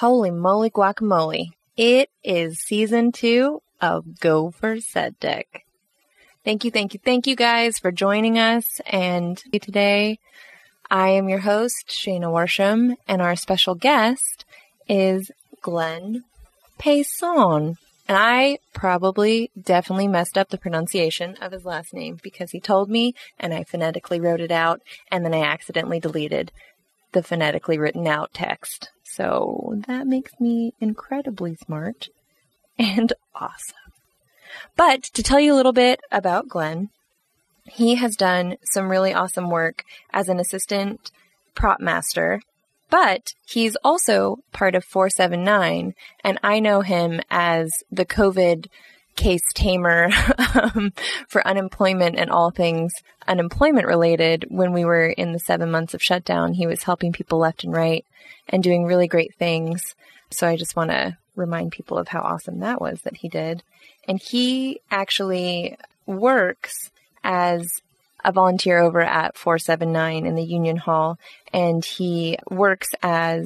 Holy moly guacamole. It is season 2 of Go for SEDTech. Thank you guys for joining us. And today I am your host, Shayna Worsham, and our special guest is Glenn Payson. And I definitely messed up the pronunciation of his last name because he told me and I phonetically wrote it out and then I accidentally deleted the phonetically written out text. So that makes me incredibly smart and awesome. But to tell you a little bit about Glenn, he has done some really awesome work as an assistant prop master, but he's also part of 479, and I know him as the COVID case tamer for unemployment and all things unemployment related. When we were in the 7 months of shutdown, he was helping people left and right and doing really great things. So I just want to remind people of how awesome that was that he did. And he actually works as a volunteer over at 479 in the Union Hall, and he works on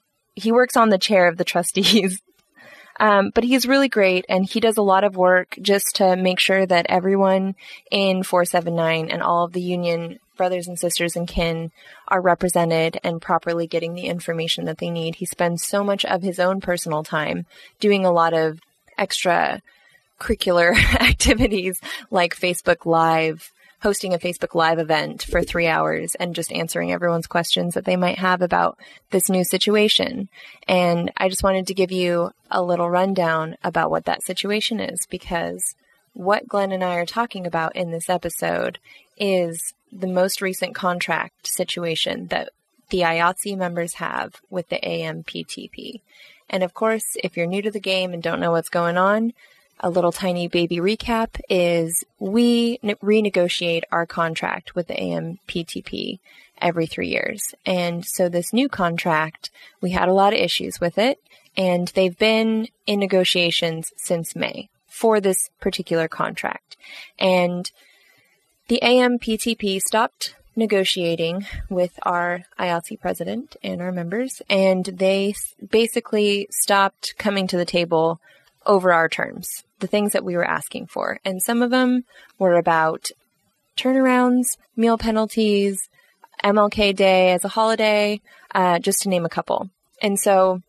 the chair of the trustees. But he's really great, and he does a lot of work just to make sure that everyone in 479 and all of the union brothers and sisters and kin are represented and properly getting the information that they need. He spends so much of his own personal time doing a lot of extra curricular activities like Facebook Live, hosting a Facebook Live event for 3 hours and just answering everyone's questions that they might have about this new situation. And I just wanted to give you a little rundown about what that situation is, because what Glenn and I are talking about in this episode is the most recent contract situation that the IATSE members have with the AMPTP. And of course, if you're new to the game and don't know what's going on, a little tiny baby recap is we renegotiate our contract with the AMPTP every 3 years. And so this new contract, we had a lot of issues with it, and they've been in negotiations since May for this particular contract. And the AMPTP stopped negotiating with our IATSE president and our members, and they basically stopped coming to the table over our terms, the things that we were asking for. And some of them were about turnarounds, meal penalties, MLK Day as a holiday, just to name a couple. And so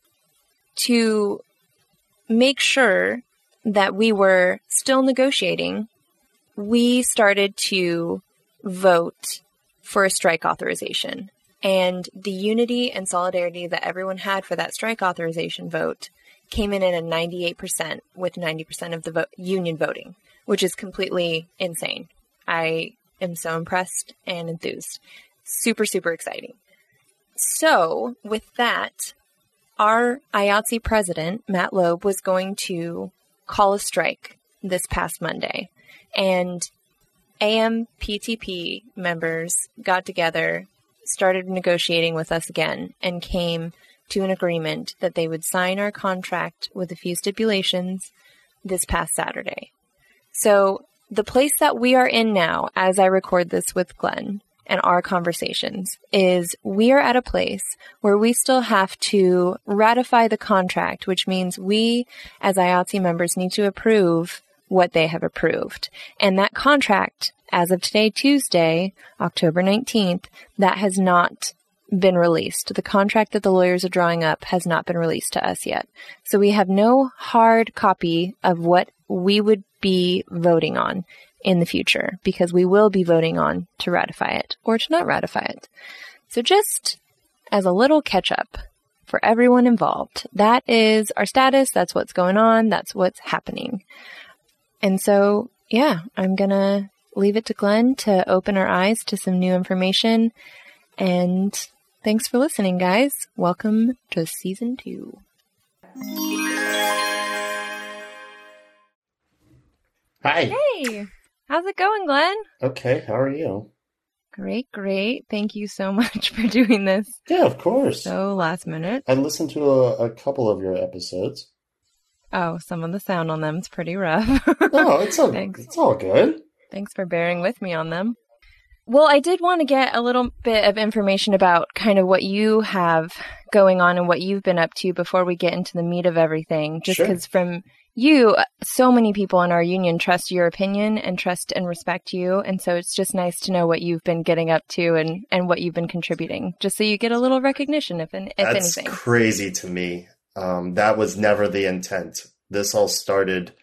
to make sure that we were still negotiating, we started to vote for a strike authorization. And the unity and solidarity that everyone had for that strike authorization vote came in at a 98% with 90% of the union voting, which is completely insane. I am so impressed and enthused. Super, super exciting. So with that, our IATSE president, Matt Loeb, was going to call a strike this past Monday. And AMPTP members got together, started negotiating with us again, and came to an agreement that they would sign our contract with a few stipulations this past Saturday. So the place that we are in now, as I record this with Glenn and our conversations, is we are at a place where we still have to ratify the contract, which means we as IATSE members need to approve what they have approved. And that contract, as of today, Tuesday, October 19th, that has not been released. The contract that the lawyers are drawing up has not been released to us yet. So we have no hard copy of what we would be voting on in the future, because we will be voting on to ratify it or to not ratify it. So just as a little catch up for everyone involved, that is our status. That's what's going on. That's what's happening. And so, yeah, I'm going to leave it to Glenn to open our eyes to some new information. And thanks for listening, guys. Welcome to season 2. Hi. Hey, how's it going, Glenn? Okay, how are you? Great. Thank you so much for doing this. Yeah, of course. So last minute. I listened to a couple of your episodes. Oh, some of the sound on them is pretty rough. No, it's all Thanks. it's all good. Thanks for bearing with me on them. Well, I did want to get a little bit of information about kind of what you have going on and what you've been up to before we get into the meat of everything. Just Sure. because from you, so many people in our union trust your opinion and trust and respect you. And so it's just nice to know what you've been getting up to and what you've been contributing, just so you get a little recognition, if That's anything. crazy to me. That was never the intent. This all started,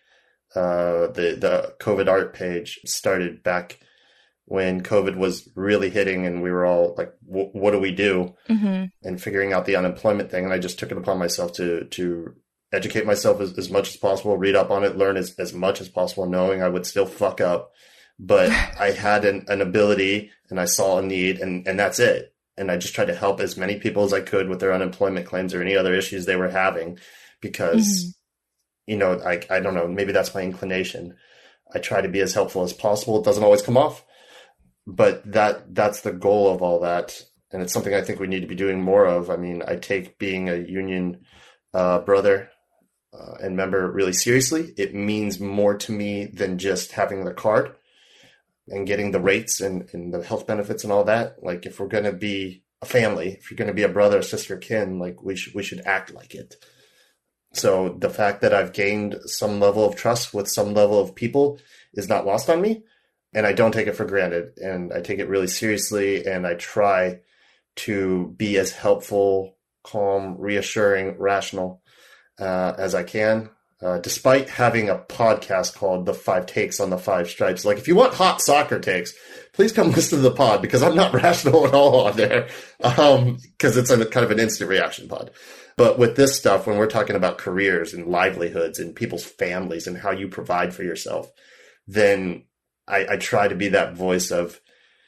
the COVID art page started back when COVID was really hitting and we were all like, what do we do? Mm-hmm. And figuring out the unemployment thing. And I just took it upon myself to educate myself as much as possible, read up on it, learn as much as possible, knowing I would still fuck up. But I had an ability and I saw a need and that's it. And I just tried to help as many people as I could with their unemployment claims or any other issues they were having because, you know, I don't know, maybe that's my inclination. I try to be as helpful as possible. It doesn't always come off, but that's the goal of all that. And it's something I think we need to be doing more of. I mean, I take being a union brother and member really seriously. It means more to me than just having the card and getting the rates and the health benefits and all that. Like, if we're going to be a family, if you're going to be a brother or sister kin, like we should act like it. So the fact that I've gained some level of trust with some level of people is not lost on me. And I don't take it for granted. And I take it really seriously. And I try to be as helpful, calm, reassuring, rational as I can. Despite having a podcast called The 5 Takes on the 5 Stripes. Like, if you want hot soccer takes, please come listen to the pod because I'm not rational at all on there. Because it's a kind of an instant reaction pod. But with this stuff, when we're talking about careers and livelihoods and people's families and how you provide for yourself, then I try to be that voice of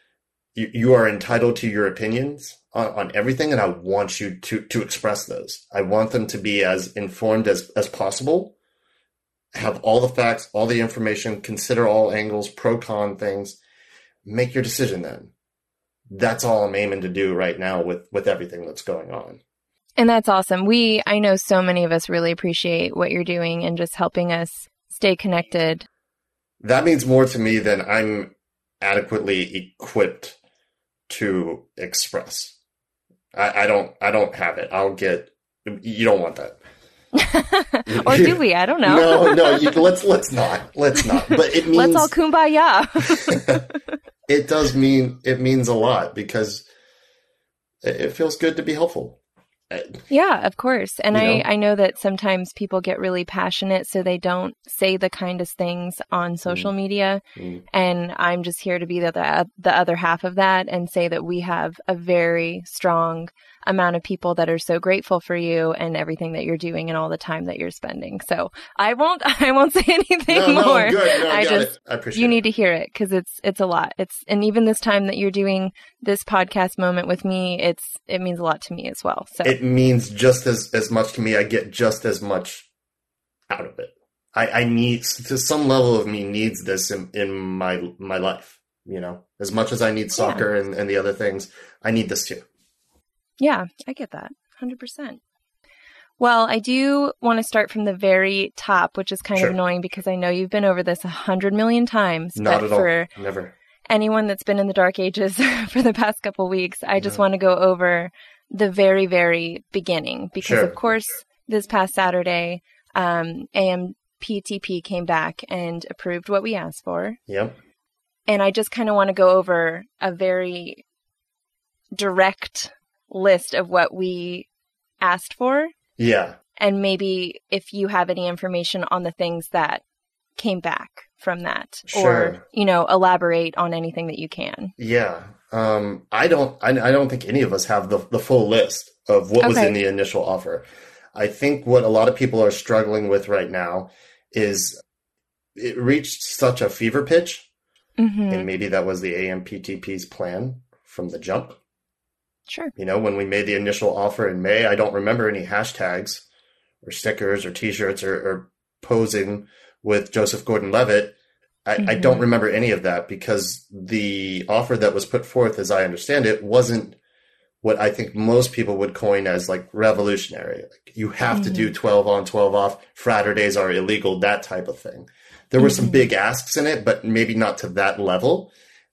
you are entitled to your opinions on everything. And I want you to express those. I want them to be as informed as possible. Have all the facts, all the information, consider all angles, pro con things, make your decision then. That's all I'm aiming to do right now with everything that's going on. And that's awesome. I know so many of us really appreciate what you're doing and just helping us stay connected. That means more to me than I'm adequately equipped to express. I don't have it. You don't want that. Or do we? I don't know. No, let's not. But it means let's all kumbaya. It means a lot because it feels good to be helpful. Yeah, of course. And You know? I know that sometimes people get really passionate, so they don't say the kindest things on social media. And I'm just here to be the other half of that and say that we have a very strong amount of people that are so grateful for you and everything that you're doing and all the time that you're spending. So I won't say anything more. Good. No, I I appreciate you it. need to hear it because it's a lot. And even this time that you're doing this podcast moment with me, it means a lot to me as well. So It means just as much to me. I get just as much out of it. I need, to some level of me needs this in my life, you know, as much as I need soccer and the other things, I need this too. yeah, I get that 100%. Well, I do want to start from the very top, which is kind Sure. of annoying because I know you've been over this 100 million times. Not but at all. for Never. anyone that's been in the dark ages for the past couple weeks, I just want to go over the very, very beginning because, Sure. of course, this past Saturday, AMPTP came back and approved what we asked for. Yep. And I just kind of want to go over a very direct list of what we asked for. Yeah. And maybe if you have any information on the things that came back from that, Sure. or, elaborate on anything that you can. Yeah. I don't think any of us have the full list of what was Okay. in the initial offer. I think what a lot of people are struggling with right now is it reached such a fever pitch, Mm-hmm. and maybe that was the AMPTP's plan from the jump. Sure. You know, when we made the initial offer in May, I don't remember any hashtags or stickers or T-shirts or posing with Joseph Gordon-Levitt. I don't remember any of that because the offer that was put forth, as I understand it, wasn't what I think most people would coin as like revolutionary. Like, you have to do 12 on, 12 off. Fraturdays are illegal, that type of thing. There were some big asks in it, but maybe not to that level.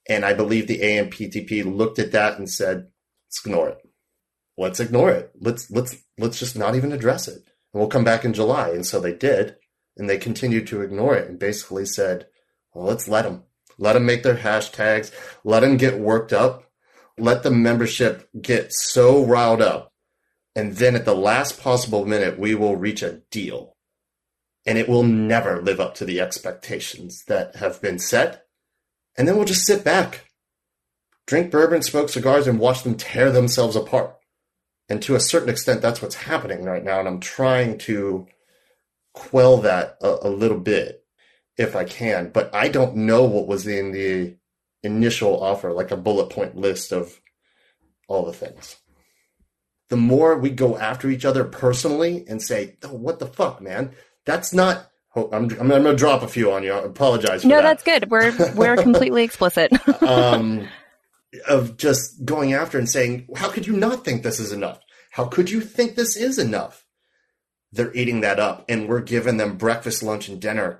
And I believe the AMPTP looked at that and said, let's ignore it. Let's ignore it. Let's just not even address it. And we'll come back in July. And so they did. And they continued to ignore it and basically said, well, let's let them. Let them make their hashtags. Let them get worked up. Let the membership get so riled up. And then at the last possible minute, we will reach a deal. And it will never live up to the expectations that have been set. And then we'll just sit back, drink bourbon, smoke cigars, and watch them tear themselves apart. And to a certain extent, that's what's happening right now. And I'm trying to quell that a little bit if I can. But I don't know what was in the initial offer, like a bullet point list of all the things. The more we go after each other personally and say, oh, what the fuck, man? That's not... Oh, I'm going to drop a few on you. I apologize for that. No, that's good. We're completely explicit. Of just going after and saying, how could you not think this is enough? How could you think this is enough? They're eating that up, and we're giving them breakfast, lunch, and dinner.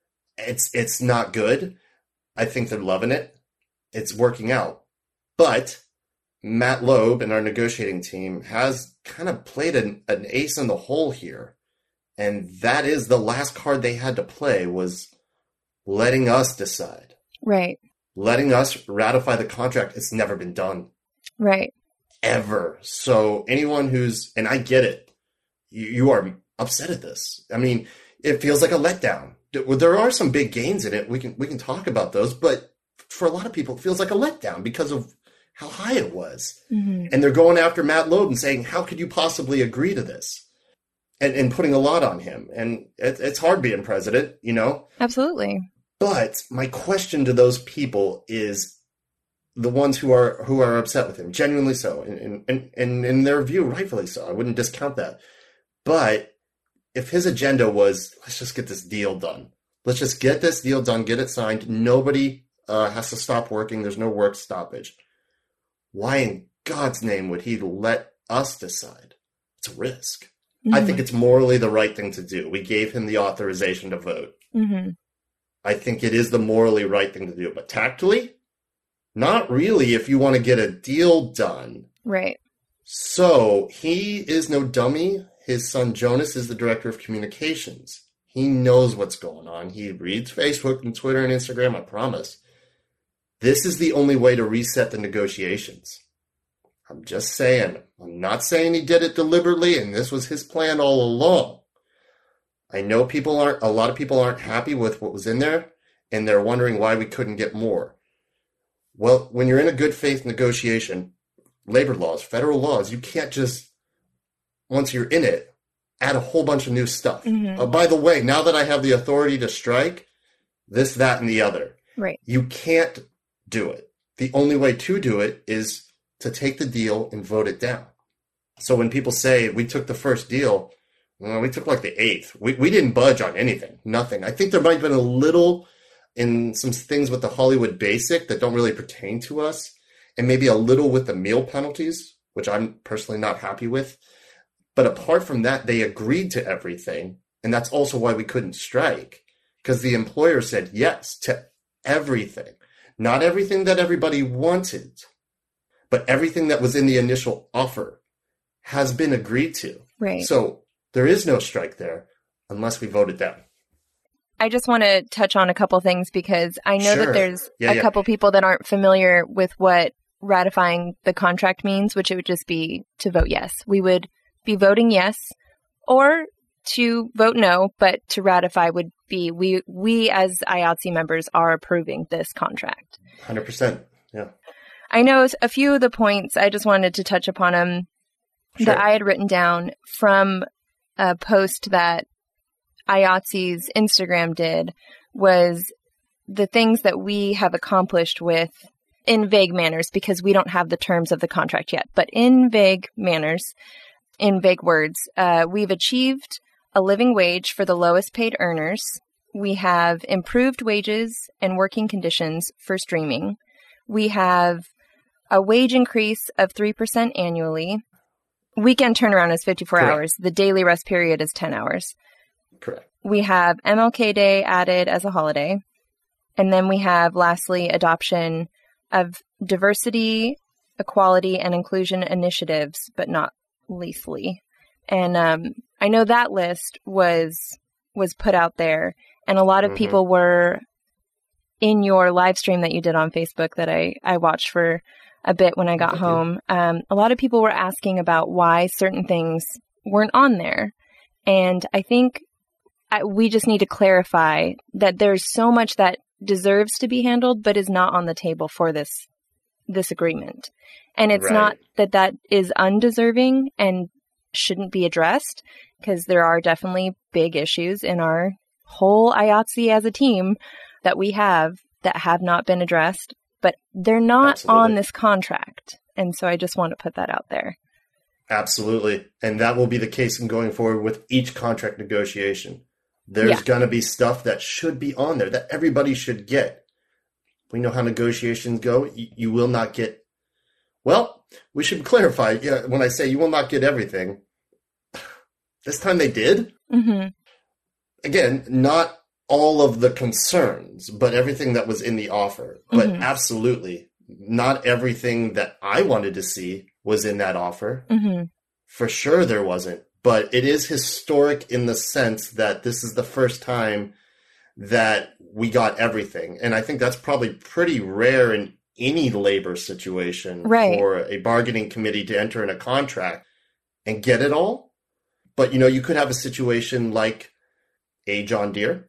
It's not good. I think they're loving it. It's working out. But Matt Loeb and our negotiating team has kind of played an ace in the hole here. And that is the last card they had to play, was letting us decide. Right. Letting us ratify the contract. It's never been done. Right. Ever. So anyone who's, and I get it, you are upset at this. I mean, it feels like a letdown. There are some big gains in it. We can talk about those, but for a lot of people, it feels like a letdown because of how high it was. Mm-hmm. And they're going after Matt Loeb and saying, how could you possibly agree to this? And putting a lot on him. And it's hard being president, you know? Absolutely. But my question to those people is the ones who are upset with him, genuinely so, and in their view, rightfully so. I wouldn't discount that. But if his agenda was, let's just get this deal done. Let's just get this deal done, get it signed. Nobody has to stop working. There's no work stoppage. Why in God's name would he let us decide? It's a risk. Mm-hmm. I think it's morally the right thing to do. We gave him the authorization to vote. Mm-hmm. I think it is the morally right thing to do. But tactfully, not really if you want to get a deal done. Right. So he is no dummy. His son Jonas is the director of communications. He knows what's going on. He reads Facebook and Twitter and Instagram, I promise. This is the only way to reset the negotiations. I'm just saying. I'm not saying he did it deliberately and this was his plan all along. I know a lot of people aren't happy with what was in there, and they're wondering why we couldn't get more. Well, when you're in a good faith negotiation, labor laws, federal laws, you can't just, once you're in it, add a whole bunch of new stuff. Mm-hmm. By the way, now that I have the authority to strike, this, that, and the other. Right. You can't do it. The only way to do it is to take the deal and vote it down. So when people say we took the first deal, well, we took like the 8th. We didn't budge on anything, nothing. I think there might have been a little in some things with the Hollywood Basic that don't really pertain to us, and maybe a little with the meal penalties, which I'm personally not happy with. But apart from that, they agreed to everything, and that's also why we couldn't strike, because the employer said yes to everything. Not everything that everybody wanted, but everything that was in the initial offer has been agreed to. Right. So there is no strike there unless we vote it down. I just want to touch on a couple things because I know that there's a couple people that aren't familiar with what ratifying the contract means, which it would just be to vote yes. We would be voting yes or to vote no, but to ratify would be we as IATSE members are approving this contract. 100%. Yeah. I know a few of the points, I just wanted to touch upon them that I had written down from a post that IATSE's Instagram did, was the things that we have accomplished with, in vague manners, because we don't have the terms of the contract yet, but in vague manners, in vague words, we've achieved a living wage for the lowest paid earners. We have improved wages and working conditions for streaming. We have a wage increase of 3% annually. Weekend turnaround is 54 Correct. hours. The daily rest period is 10 hours. Correct. We have MLK Day added as a holiday. And then we have, lastly, adoption of diversity, equality, and inclusion initiatives, but not leastly. And I know that list was put out there, and a lot of people were in your live stream that you did on Facebook that I watched for a bit when I got home. A lot of people were asking about why certain things weren't on there. And I think we just need to clarify that there's so much that deserves to be handled, but is not on the table for this agreement. And it's not that is undeserving and shouldn't be addressed, because there are definitely big issues in our whole IATSE as a team that we have that have not been addressed, but they're not on this contract. And so I just want to put that out there. Absolutely. And that will be the case in going forward with each contract negotiation. There's going to be stuff that should be on there that everybody should get. We know how negotiations go. You will not get, well, we should clarify. Yeah, when I say you will not get everything, this time they did. Mm-hmm. Again, not all of the concerns, but everything that was in the offer. But absolutely, not everything that I wanted to see was in that offer. For sure there wasn't. But it is historic in the sense that this is the first time that we got everything. And I think that's probably pretty rare in any labor situation for a bargaining committee to enter in a contract and get it all. But, you could have a situation like a John Deere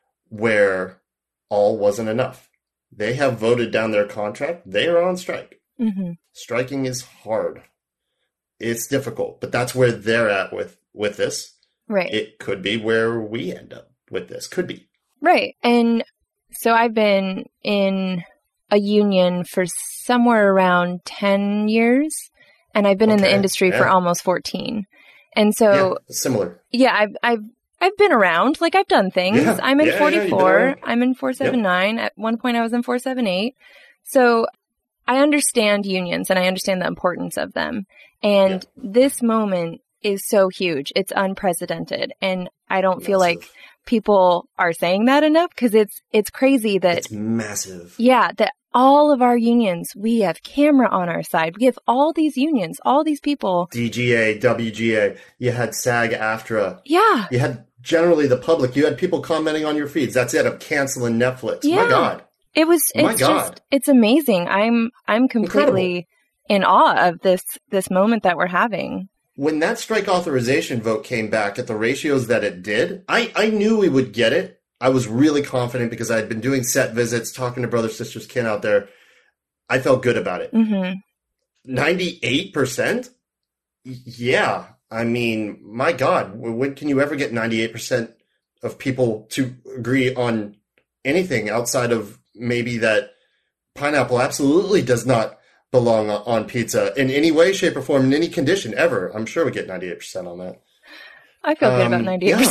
where all wasn't enough. They have voted down their contract. They are on strike. Striking is hard. It's difficult, but that's where they're at with this. Right. It could be where we end up with this. Could be. Right. And so I've been in a union for somewhere around 10 years, and I've been in the industry for almost 14. And so similar. Yeah, I've been around. Like, I've done things. Yeah. I'm in 44. I'm in 479. At one point I was in 478. So I understand unions and I understand the importance of them. And this moment is so huge. It's unprecedented. And I don't feel like people are saying that enough, because it's crazy that it's massive. Yeah, that all of our unions, we have camera on our side. We have all these unions, all these people. DGA, WGA, you had SAG-AFTRA. Yeah. You had generally the public. You had people commenting on your feeds. That's it. I'm canceling Netflix. Yeah. My God. It's amazing. I'm completely in awe of this moment that we're having. When that strike authorization vote came back at the ratios that it did, I knew we would get it. I was really confident because I had been doing set visits, talking to Brothers Sisters Kin out there. I felt good about it. 98%? Yeah. I mean, my God, when can you ever get 98% of people to agree on anything outside of maybe that pineapple absolutely does not belong on pizza in any way, shape, or form, in any condition ever? I'm sure we get 98% on that. I feel good about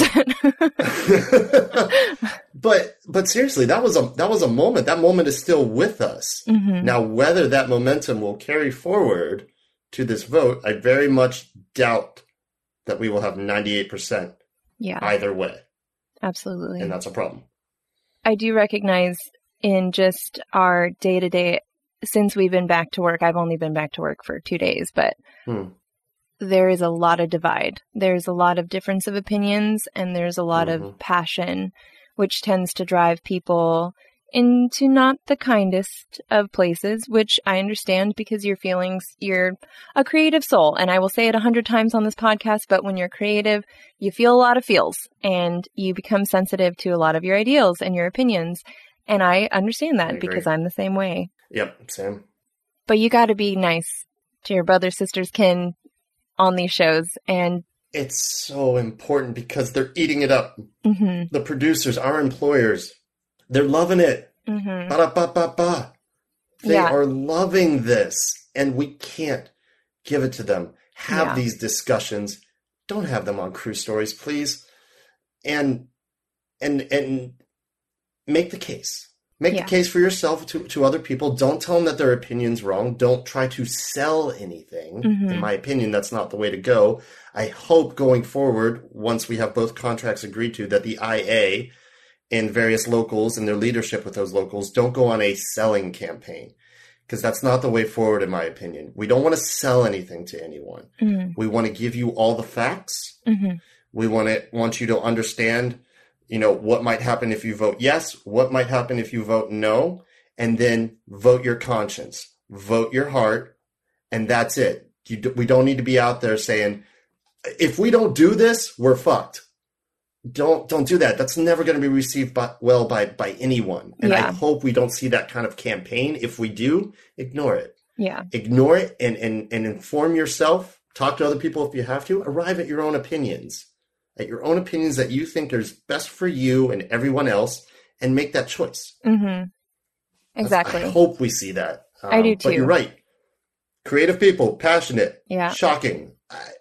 98%. Yeah. But seriously, that was a moment. That moment is still with us. Now, whether that momentum will carry forward to this vote, I very much doubt that we will have 98% either way. Absolutely. And that's a problem. I do recognize in just our day-to-day, since we've been back to work, I've only been back to work for 2 days, but there is a lot of divide. There's a lot of difference of opinions, and there's a lot of passion, which tends to drive people into not the kindest of places, which I understand, because you're a creative soul. And I will say it 100 times on this podcast, but when you're creative, you feel a lot of feels and you become sensitive to a lot of your ideals and your opinions. And I understand that because I'm the same way. Yep, same. But you got to be nice to your brothers, sisters, kin on these shows. And it's so important because they're eating it up. The producers, our employers, they're loving it. Ba-da-ba-ba-ba. They are loving this, and we can't give it to them. Have these discussions. Don't have them on Crew Stories, please. And make the case. Make the case for yourself to other people. Don't tell them that their opinion's wrong. Don't try to sell anything. In my opinion, that's not the way to go. I hope going forward, once we have both contracts agreed to, that the IA and various locals and their leadership with those locals don't go on a selling campaign. because that's not the way forward, in my opinion. We don't want to sell anything to anyone. We want to give you all the facts. We want you to understand, what might happen if you vote yes, what might happen if you vote no, and then vote your conscience, vote your heart, and that's it. We don't need to be out there saying, if we don't do this, we're fucked. Don't do that. That's never going to be received by anyone. And I hope we don't see that kind of campaign. If we do, ignore it. Yeah. Ignore it and inform yourself. Talk to other people if you have to. Arrive at your own opinions. At your own opinions that you think is best for you and everyone else, and make that choice. Exactly. I hope we see that. I do too. But you're right. Creative people, passionate, yeah, shocking.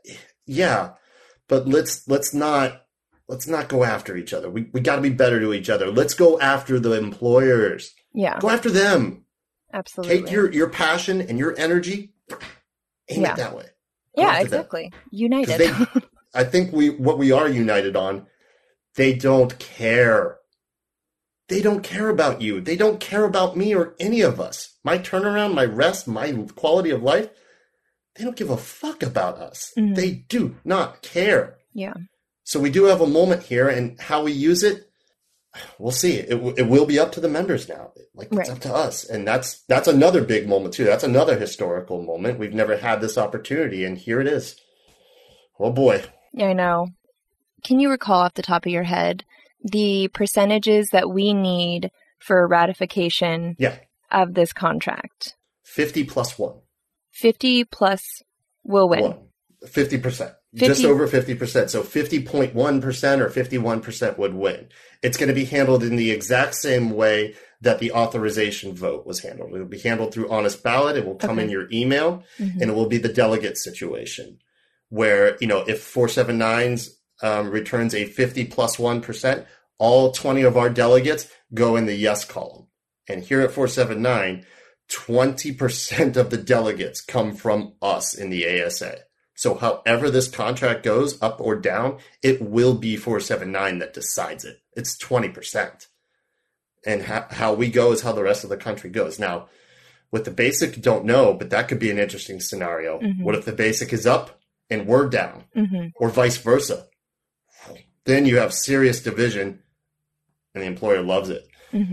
But let's not go after each other. We got to be better to each other. Let's go after the employers. Yeah. Go after them. Absolutely. Take your passion and your energy, aim it that way. Yeah, exactly. United. I think what we are united on, they don't care. They don't care about you. They don't care about me or any of us. My turnaround, my rest, my quality of life, they don't give a fuck about us. They do not care. Yeah. So we do have a moment here, and how we use it, we'll see. It will be up to the members now. It's up to us. And that's another big moment too. That's another historical moment. We've never had this opportunity, and here it is. Oh boy. Yeah, I know. Can you recall off the top of your head the percentages that we need for ratification of this contract? 50 plus 1. 50 plus will win. 50%. Just over 50%. So 50.1% or 51% would win. It's going to be handled in the exact same way that the authorization vote was handled. It will be handled through honest ballot. It will come in your email, and it will be the delegate situation where, if 479s returns a 50 plus 1%, all 20 of our delegates go in the yes column. And here at 479, 20% of the delegates come from us in the ASA. So however this contract goes, up or down, it will be 479 that decides it. It's 20%. And how we go is how the rest of the country goes. Now, with the basic, don't know, but that could be an interesting scenario. What if the basic is up and we're down, or vice versa? Then you have serious division, and the employer loves it.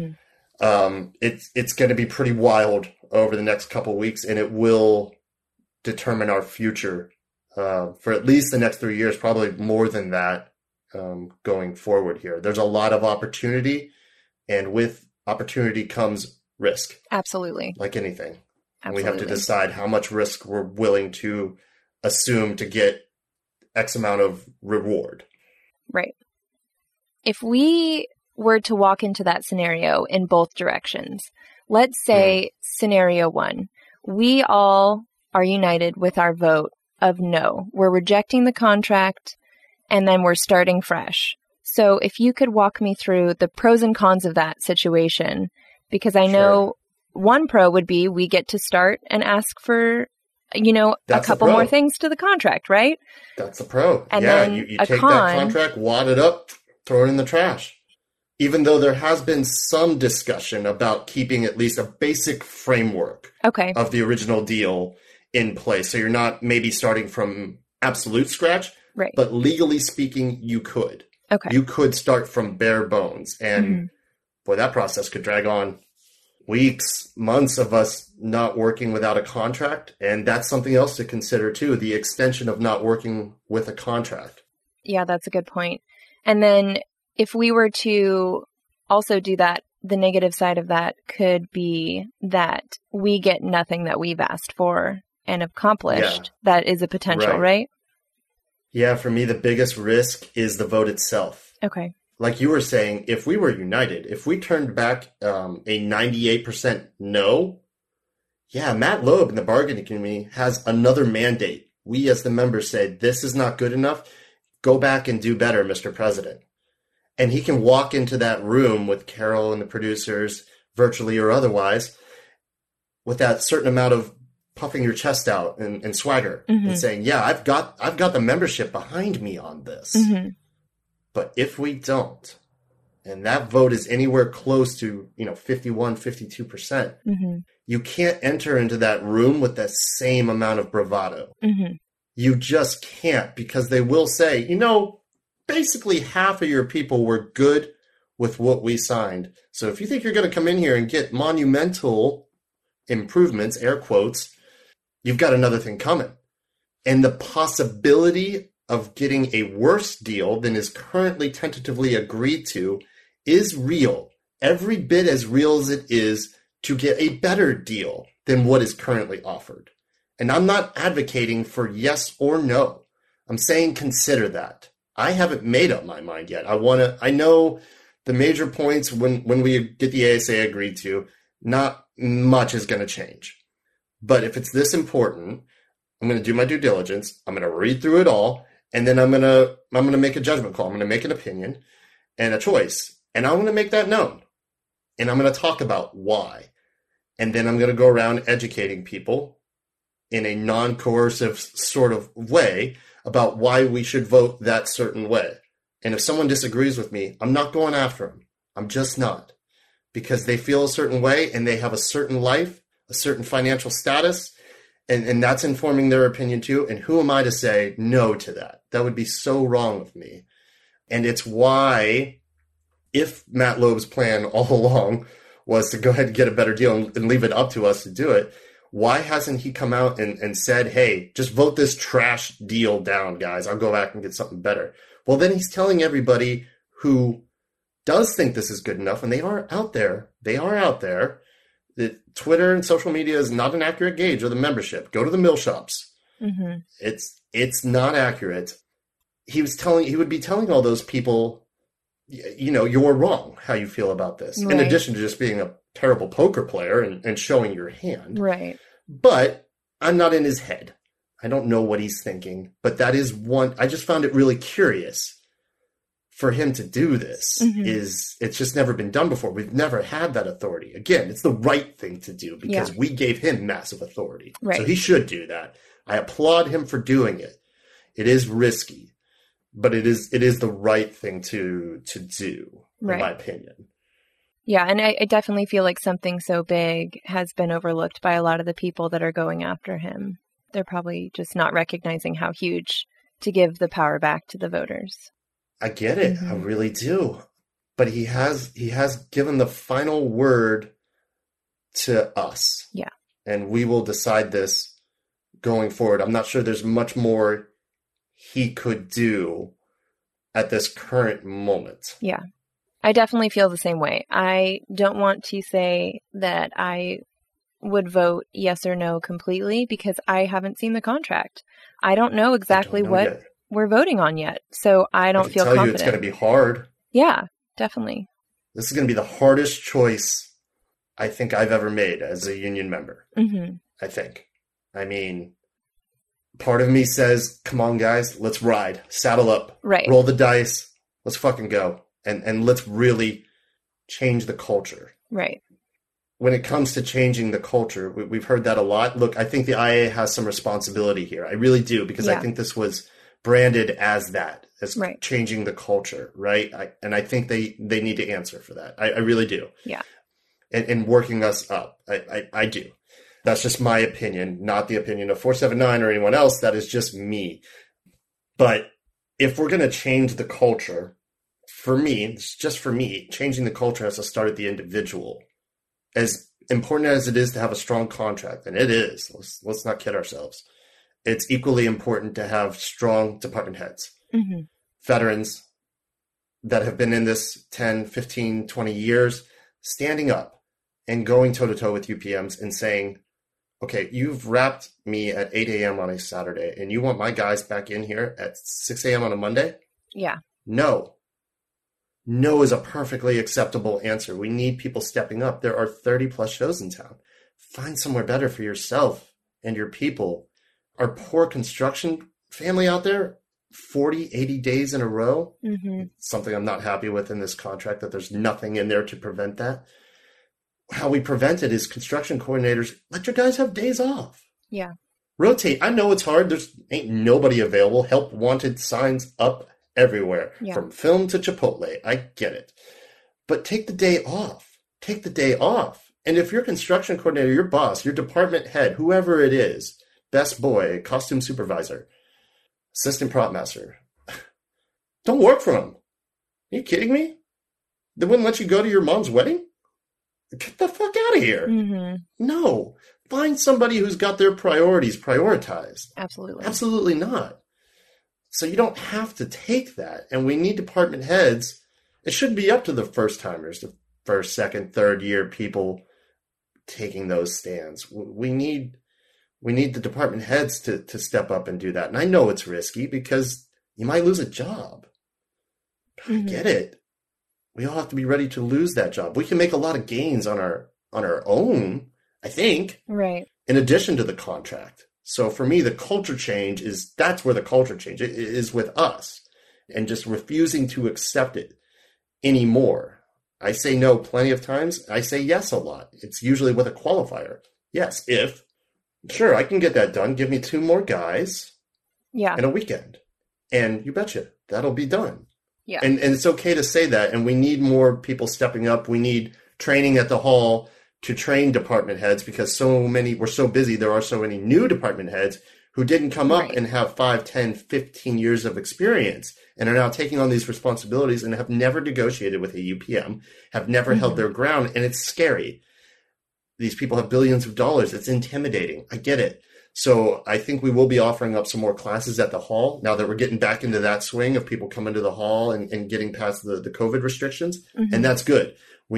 It's going to be pretty wild over the next couple of weeks, and it will determine our future for at least the next 3 years, probably more than that going forward here. There's a lot of opportunity, and with opportunity comes risk. Absolutely. Like anything. And we Absolutely. have to decide how much risk we're willing to assume to get X amount of reward. Right. If we were to walk into that scenario in both directions, let's say scenario one, we all are united with our vote of no. We're rejecting the contract, and then we're starting fresh. So if you could walk me through the pros and cons of that situation, because I know one pro would be we get to start and ask for, a couple more things to the contract, right? That's a pro. And yeah, then you take that contract, wad it up, throw it in the trash. Even though there has been some discussion about keeping at least a basic framework of the original deal in place. So you're not maybe starting from absolute scratch, right? But legally speaking, you could. Okay. You could start from bare bones. And boy, that process could drag on weeks, months of us not working without a contract. And that's something else to consider too, the extension of not working with a contract. Yeah, that's a good point. And then if we were to also do that, the negative side of that could be that we get nothing that we've asked for and accomplished. Yeah. That is a potential, right? Yeah, for me, the biggest risk is the vote itself. Okay. Like you were saying, if we were united, if we turned back a 98% no, Matt Loeb in the bargaining committee has another mandate. We as the members said, this is not good enough. Go back and do better, Mr. President. And he can walk into that room with Carol and the producers, virtually or otherwise, with that certain amount of puffing your chest out and swagger and saying, I've got the membership behind me on this. But if we don't, and that vote is anywhere close to, 51, 52%, you can't enter into that room with that same amount of bravado. You just can't, because they will say, basically half of your people were good with what we signed. So if you think you're going to come in here and get monumental improvements, air quotes, you've got another thing coming. And the possibility of getting a worse deal than is currently tentatively agreed to is real. Every bit as real as it is to get a better deal than what is currently offered. And I'm not advocating for yes or no. I'm saying consider that. I haven't made up my mind yet. I know the major points when we get the ASA agreed to, not much is going to change. But if it's this important, I'm going to do my due diligence. I'm going to read through it all, and then I'm going to make a judgment call. I'm going to make an opinion and a choice, and I'm going to make that known. And I'm going to talk about why. And then I'm going to go around educating people in a non-coercive sort of way about why we should vote that certain way. And if someone disagrees with me, I'm not going after them. I'm just not. Because they feel a certain way and they have a certain life, a certain financial status, and that's informing their opinion too. And who am I to say no to that? That would be so wrong of me. And it's why, if Matt Loeb's plan all along was to go ahead and get a better deal and leave it up to us to do it, why hasn't he come out and said, hey, just vote this trash deal down, guys. I'll go back and get something better. Well, then he's telling everybody who does think this is good enough, and they are out there, that Twitter and social media is not an accurate gauge of the membership. Go to the mill shops. It's not accurate. He would be telling all those people, you're wrong how you feel about this. Right. In addition to just being a terrible poker player and showing your hand. Right. But I'm not in his head. I don't know what he's thinking, but that is one. I just found it really curious for him to do this. It's just never been done before. We've never had that authority. Again, it's the right thing to do because we gave him massive authority. Right. So he should do that. I applaud him for doing it. It is risky, but it is the right thing to do, in my opinion. Yeah, and I definitely feel like something so big has been overlooked by a lot of the people that are going after him. They're probably just not recognizing how huge to give the power back to the voters. I get it. I really do. But he has given the final word to us. Yeah. And we will decide this going forward. I'm not sure there's much more he could do at this current moment. Yeah. I definitely feel the same way. I don't want to say that I would vote yes or no completely because I haven't seen the contract. I don't know exactly what we're voting on yet. So I don't feel confident. It's going to be hard. Yeah, definitely. This is going to be the hardest choice I think I've ever made as a union member. I think. I mean, part of me says, come on, guys, let's ride. Saddle up. Right. Roll the dice. Let's fucking go. And let's really change the culture. Right. When it comes to changing the culture, we've heard that a lot. Look, I think the IA has some responsibility here. I really do, because I think this was branded as that, as changing the culture, right? And I think they need to answer for that. I really do. Yeah. And working us up. I do. That's just my opinion, not the opinion of 479 or anyone else. That is just me. But if we're going to change the culture, for me, it's just for me, changing the culture has to start at the individual. As important as it is to have a strong contract, and it is, let's not kid ourselves, it's equally important to have strong department heads, veterans that have been in this 10, 15, 20 years, standing up and going toe-to-toe with UPMs and saying, okay, you've wrapped me at 8 a.m. on a Saturday, and you want my guys back in here at 6 a.m. on a Monday? Yeah. No. No is a perfectly acceptable answer. We need people stepping up. There are 30 plus shows in town. Find somewhere better for yourself and your people. Our poor construction family out there, 40, 80 days in a row, something I'm not happy with in this contract, that there's nothing in there to prevent that. How we prevent it is construction coordinators, let your guys have days off. Yeah. Rotate. I know it's hard. There's ain't nobody available. Help wanted signs up everywhere, from film to Chipotle. I get it. but take the day off. Take the day off. And if your construction coordinator, your boss, your department head, whoever it is, best boy, costume supervisor, assistant prop master, don't work for them. Are you kidding me? They wouldn't let you go to your mom's wedding? Get the fuck out of here. Mm-hmm. No. Find somebody who's got their priorities prioritized. Absolutely. Absolutely not. So you don't have to take that. And we need department heads. It shouldn't be up to the first timers, the first, second, third year people taking those stands. We need the department heads to step up and do that. And I know it's risky because you might lose a job. But I get it. We all have to be ready to lose that job. We can make a lot of gains on our own, I think. Right. In addition to the contract. So for me, the culture change that's where the culture change is with us and just refusing to accept it anymore. I say no plenty of times. I say yes a lot. It's usually with a qualifier. Yes, sure, I can get that done. Give me 2 more guys and a weekend. And you betcha, that'll be done. Yeah. And it's okay to say that. And we need more people stepping up. We need training at the hall to train department heads because we're so busy. There are so many new department heads who didn't come up and have 5, 10, 15 years of experience and are now taking on these responsibilities and have never negotiated with a UPM, have never held their ground. And it's scary. These people have billions of dollars. It's intimidating. I get it. So I think we will be offering up some more classes at the hall now that we're getting back into that swing of people coming to the hall and getting past the COVID restrictions. And that's good. We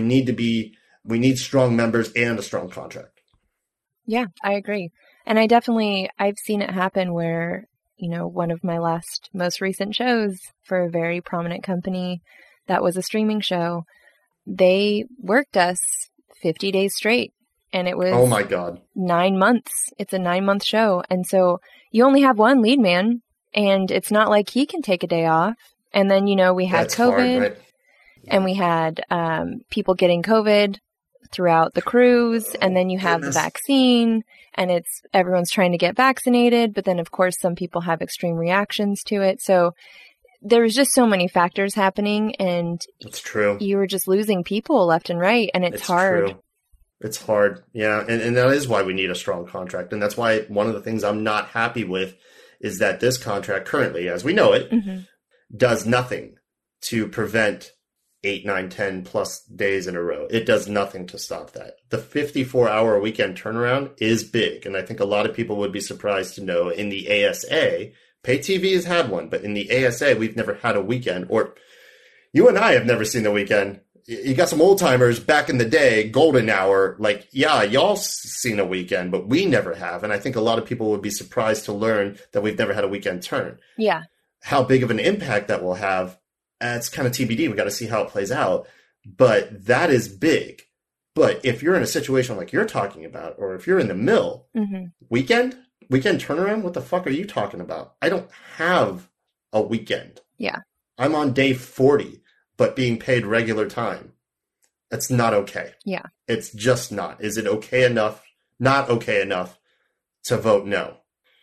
need strong members and a strong contract. Yeah, I agree. And I've seen it happen where, one of my most recent shows for a very prominent company that was a streaming show, they worked us 50 days straight. And it was oh my God, 9 months. It's a 9-month show. And so you only have one lead man and it's not like he can take a day off. And then, we had that's COVID hard, right? and we had people getting COVID throughout the cruise. And then you have the vaccine and everyone's trying to get vaccinated. But then of course, some people have extreme reactions to it. So there's just so many factors happening and it's true. You were just losing people left and right. And it's hard. True. It's hard. Yeah. And that is why we need a strong contract. And that's why one of the things I'm not happy with is that this contract currently, as we know it, does nothing to prevent 8, 9, 10 plus days in a row. It does nothing to stop that. The 54-hour weekend turnaround is big. And I think a lot of people would be surprised to know in the ASA, pay TV has had one, but in the ASA, we've never had a weekend, or you and I have never seen the weekend. You got some old timers back in the day, golden hour, like, yeah, y'all seen a weekend, but we never have. And I think a lot of people would be surprised to learn that we've never had a weekend turn. Yeah. How big of an impact that will have, it's kind of TBD. We got to see how it plays out. But that is big. But if you're in a situation like you're talking about, or if you're in the mill, weekend turnaround, what the fuck are you talking about? I don't have a weekend. Yeah. I'm on day 40. But being paid regular time, that's not okay. Yeah. It's just not. Is it okay enough, not okay enough to vote no?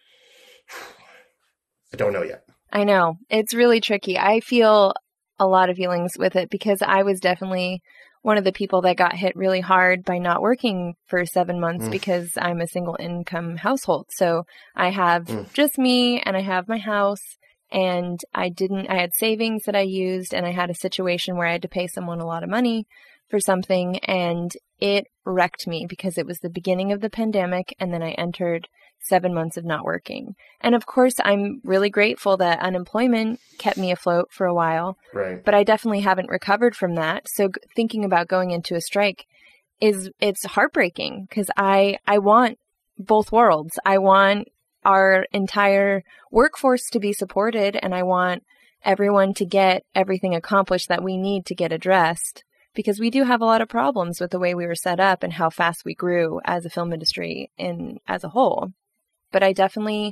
I don't know yet. I know. It's really tricky. I feel a lot of feelings with it because I was definitely one of the people that got hit really hard by not working for 7 months because I'm a single income household. So I have just me and I have my house. And I had savings that I used and I had a situation where I had to pay someone a lot of money for something and it wrecked me because it was the beginning of the pandemic and then I entered 7 months of not working. And of course, I'm really grateful that unemployment kept me afloat for a while, right? But I definitely haven't recovered from that. So thinking about going into a strike it's heartbreaking because I want both worlds. I want our entire workforce to be supported and I want everyone to get everything accomplished that we need to get addressed because we do have a lot of problems with the way we were set up and how fast we grew as a film industry as a whole. But I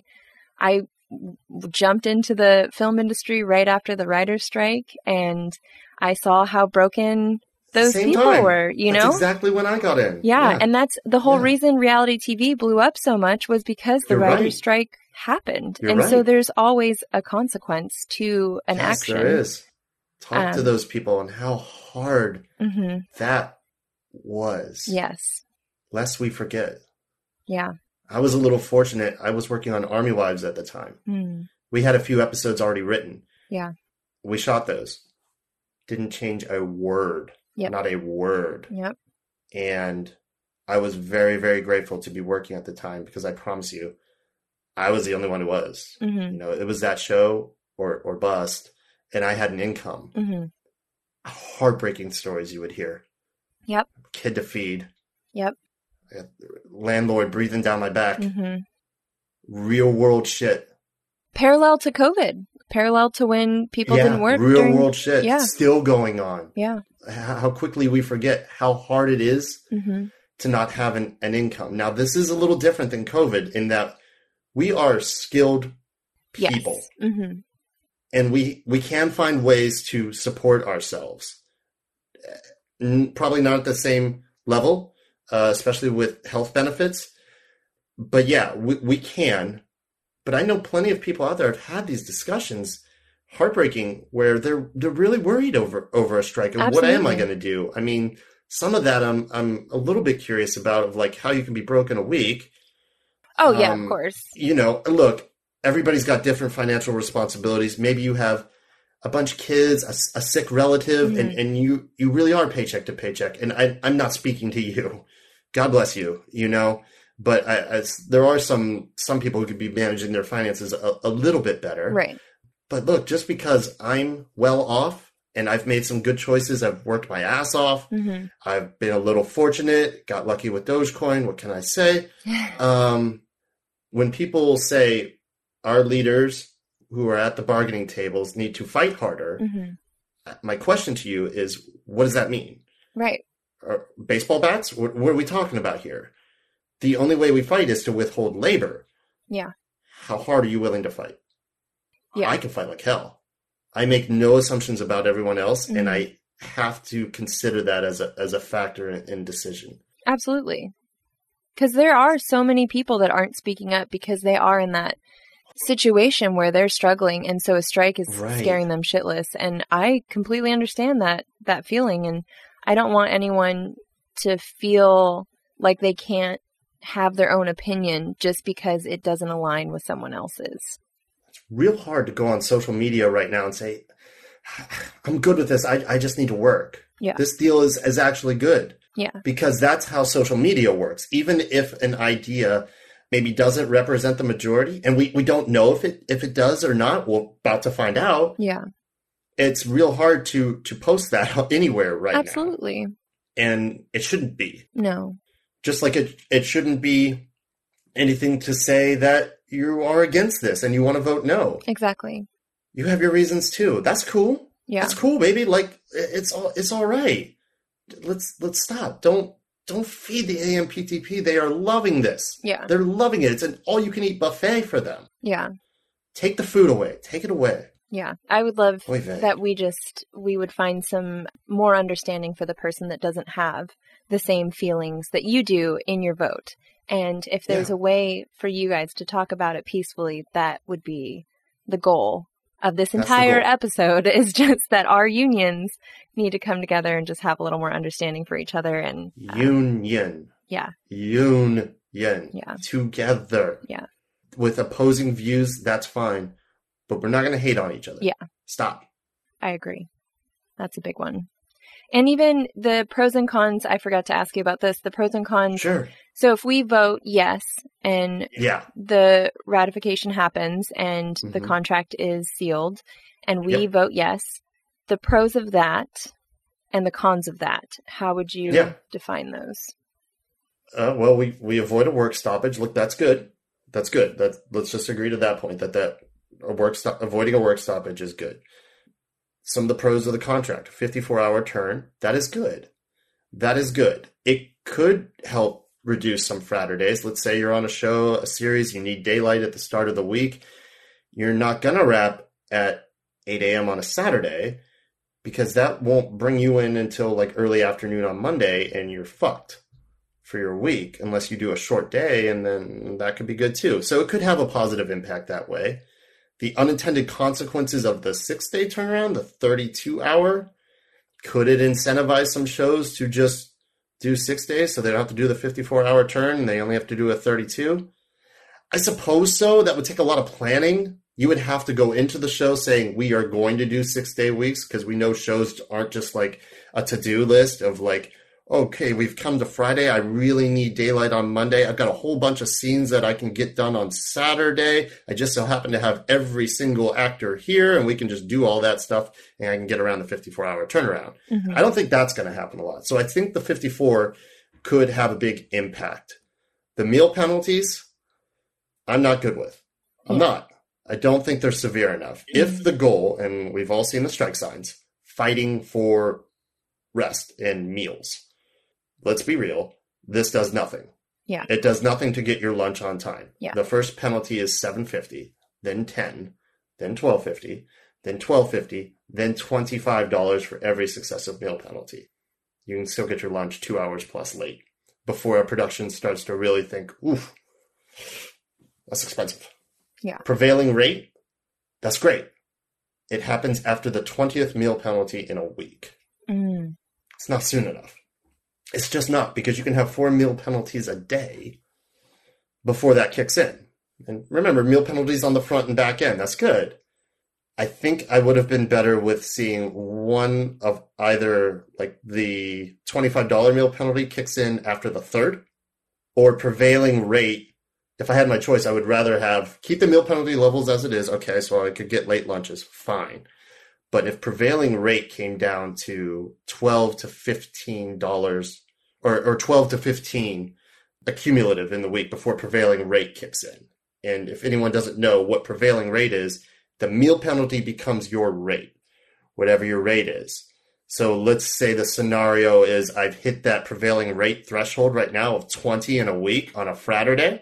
jumped into the film industry right after the writer's strike and I saw how broken those people were, That's exactly when I got in. Yeah. And that's the whole reason reality TV blew up so much was because the writer's strike happened. So there's always a consequence to an action. There is. Talk to those people and how hard Mm-hmm. that was. Yes. Lest we forget. Yeah. I was a little fortunate. I was working on Army Wives at the time. Mm. We had a few episodes already written. Yeah. We shot those. Didn't change a word. Yep. Not a word. Yep. And I was very, very grateful to be working at the time because I promise you, I was the only one who was. Mm-hmm. You know, it was that show or bust, and I had an income. Mm-hmm. Heartbreaking stories you would hear. Yep. Kid to feed. Yep. Landlord breathing down my back. Mm-hmm. Real world shit. Parallel to COVID. Parallel to when people didn't work. Real world shit. Yeah. Still going on. Yeah. How quickly we forget how hard it is Mm-hmm. to not have an income. Now, this is a little different than COVID in that we are skilled people. Yes. Mm-hmm. And we can find ways to support ourselves. Probably not at the same level, especially with health benefits. But yeah, we can. But I know plenty of people out there have had these discussions, heartbreaking, where they're really worried over a strike. And Absolutely. What am I going to do? I mean, some of that I'm a little bit curious about, of like how you can be broke in a week. Oh, yeah, of course. You know, look, everybody's got different financial responsibilities. Maybe you have a bunch of kids, a sick relative, Mm-hmm. and you really are paycheck to paycheck. And I'm not speaking to you. God bless you, you know. But there are some people who could be managing their finances a little bit better. Right. But look, just because I'm well off and I've made some good choices, I've worked my ass off, Mm-hmm. I've been a little fortunate, got lucky with Dogecoin, what can I say? When people say our leaders who are at the bargaining tables need to fight harder, Mm-hmm. my question to you is, what does that mean? Right. Baseball bats? What are we talking about here? The only way we fight is to withhold labor. Yeah. How hard are you willing to fight? Yeah. I can fight like hell. I make no assumptions about everyone else, Mm-hmm. and I have to consider that as a factor in decision. Absolutely. Because there are so many people that aren't speaking up because they are in that situation where they're struggling, and so a strike is Right. scaring them shitless. And I completely understand that feeling, and I don't want anyone to feel like they can't have their own opinion just because it doesn't align with someone else's. It's real hard to go on social media right now and say, I'm good with this. I just need to work. Yeah. This deal is actually good. Yeah. Because that's how social media works. Even if an idea maybe doesn't represent the majority, and we don't know if it does or not, we're about to find out. Yeah. It's real hard to post that anywhere right now. Absolutely. And it shouldn't be. No. Just like it shouldn't be anything to say that you are against this and you want to vote no. Exactly. You have your reasons too. That's cool. Yeah. That's cool, baby. Like it's all right. Let's stop. Don't feed the AMPTP. They are loving this. Yeah. They're loving it. It's an all you can eat buffet for them. Yeah. Take the food away. Take it away. Yeah. I would love Oy vey. that we would find some more understanding for the person that doesn't have the same feelings that you do in your vote. And if there's Yeah. a way for you guys to talk about it peacefully, that would be the goal of this That's the entire goal. episode, is just that our unions need to come together and just have a little more understanding for each other. And Union. yeah. Union. Yeah. Together. Yeah. With opposing views, that's fine. But we're not going to hate on each other. Yeah. Stop. I agree. That's a big one. And even the pros and cons, I forgot to ask you about this, the pros and cons. Sure. So if we vote yes and Yeah. the ratification happens and the Mhm. contract is sealed and we Yep. vote yes, the pros of that and the cons of that, how would you Yeah. define those? Well, we avoid a work stoppage. Look, that's good. That's good. Let's just agree to that point, that avoiding a work stoppage is good. Some of the pros of the contract, 54-hour turn, that is good. That is good. It could help reduce some fratter days. Let's say you're on a show, a series, you need daylight at the start of the week. You're not going to wrap at 8 a.m. on a Saturday because that won't bring you in until like early afternoon on Monday, and you're fucked for your week unless you do a short day, and then that could be good too. So it could have a positive impact that way. the unintended consequences of the 6-day turnaround, the 32-hour, could it incentivize some shows to just do 6 days so they don't have to do the 54-hour turn and they only have to do a 32? I suppose so. That would take a lot of planning. You would have to go into the show saying, we are going to do 6-day weeks, because we know shows aren't just like a to-do list of like, okay, we've come to Friday. I really need daylight on Monday. I've got a whole bunch of scenes that I can get done on Saturday. I just so happen to have every single actor here, and we can just do all that stuff, and I can get around the 54-hour turnaround. Mm-hmm. I don't think that's going to happen a lot. So I think the 54 could have a big impact. The meal penalties, I'm not good with. I'm not. I don't think they're severe enough. If the goal, and we've all seen the strike signs, fighting for rest and meals. Let's be real. This does nothing. Yeah. It does nothing to get your lunch on time. Yeah. The first penalty is $7.50, then $10, then $12.50, then $12.50, then $25 for every successive meal penalty. You can still get your lunch 2 hours plus late before a production starts to really think, oof, that's expensive. Yeah. Prevailing rate, that's great. It happens after the 20th meal penalty in a week. Mm. It's not soon enough. It's just not, because you can have 4 meal penalties a day before that kicks in. And remember, meal penalties on the front and back end, that's good. I think I would have been better with seeing one of either like the $25 meal penalty kicks in after the 3rd, or prevailing rate. If I had my choice, I would rather keep the meal penalty levels as it is. Okay, so I could get late lunches, fine. But if prevailing rate came down to $12 to $15 or $12 to $15 accumulative in the week before prevailing rate kicks in. And if anyone doesn't know what prevailing rate is, the meal penalty becomes your rate, whatever your rate is. So let's say the scenario is I've hit that prevailing rate threshold right now of 20 in a week on a Friday,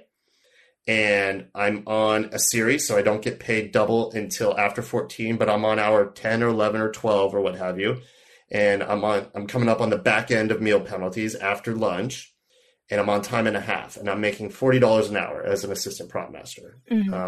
and I'm on a series, so I don't get paid double until after 14, but I'm on hour 10 or 11 or 12 or what have you. And I'm coming up on the back end of meal penalties after lunch, and I'm on time and a half, and I'm making $40 an hour as an assistant prop master,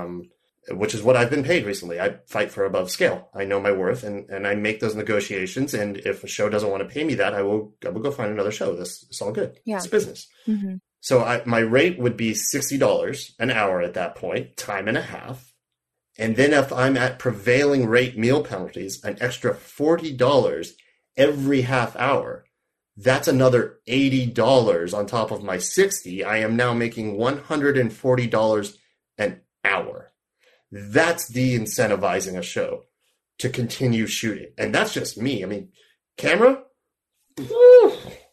which is what I've been paid recently. I fight for above scale. I know my worth, and I make those negotiations. And if a show doesn't want to pay me that, I will go find another show. It's all good. Yeah. It's business. Mm-hmm. So my rate would be $60 an hour at that point, time and a half. And then if I'm at prevailing rate meal penalties, an extra $40 every half hour, that's another $80 on top of my $60. I am now making $140 an hour. That's de-incentivizing a show to continue shooting. And that's just me. I mean, camera? Woo!